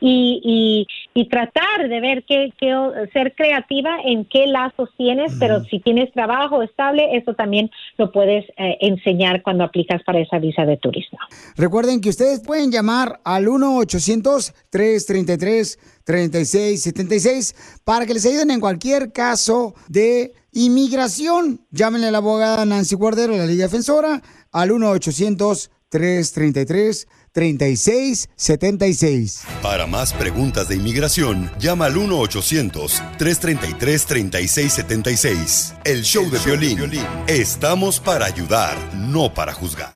y tratar de ver ser creativa en qué lazos tienes, pero si tienes trabajo estable, eso también lo puedes enseñar cuando aplicas para esa visa de turista. Recuerden que ustedes pueden llamar al 1-800-333-3676 para que les ayuden en cualquier caso de inmigración. Llámenle a la abogada Nancy Guardera, la Liga Defensora, al 1-800-333-3676. Para más preguntas de inmigración, llama al 1-800-333-3676. El show de Piolín. Estamos para ayudar, no para juzgar.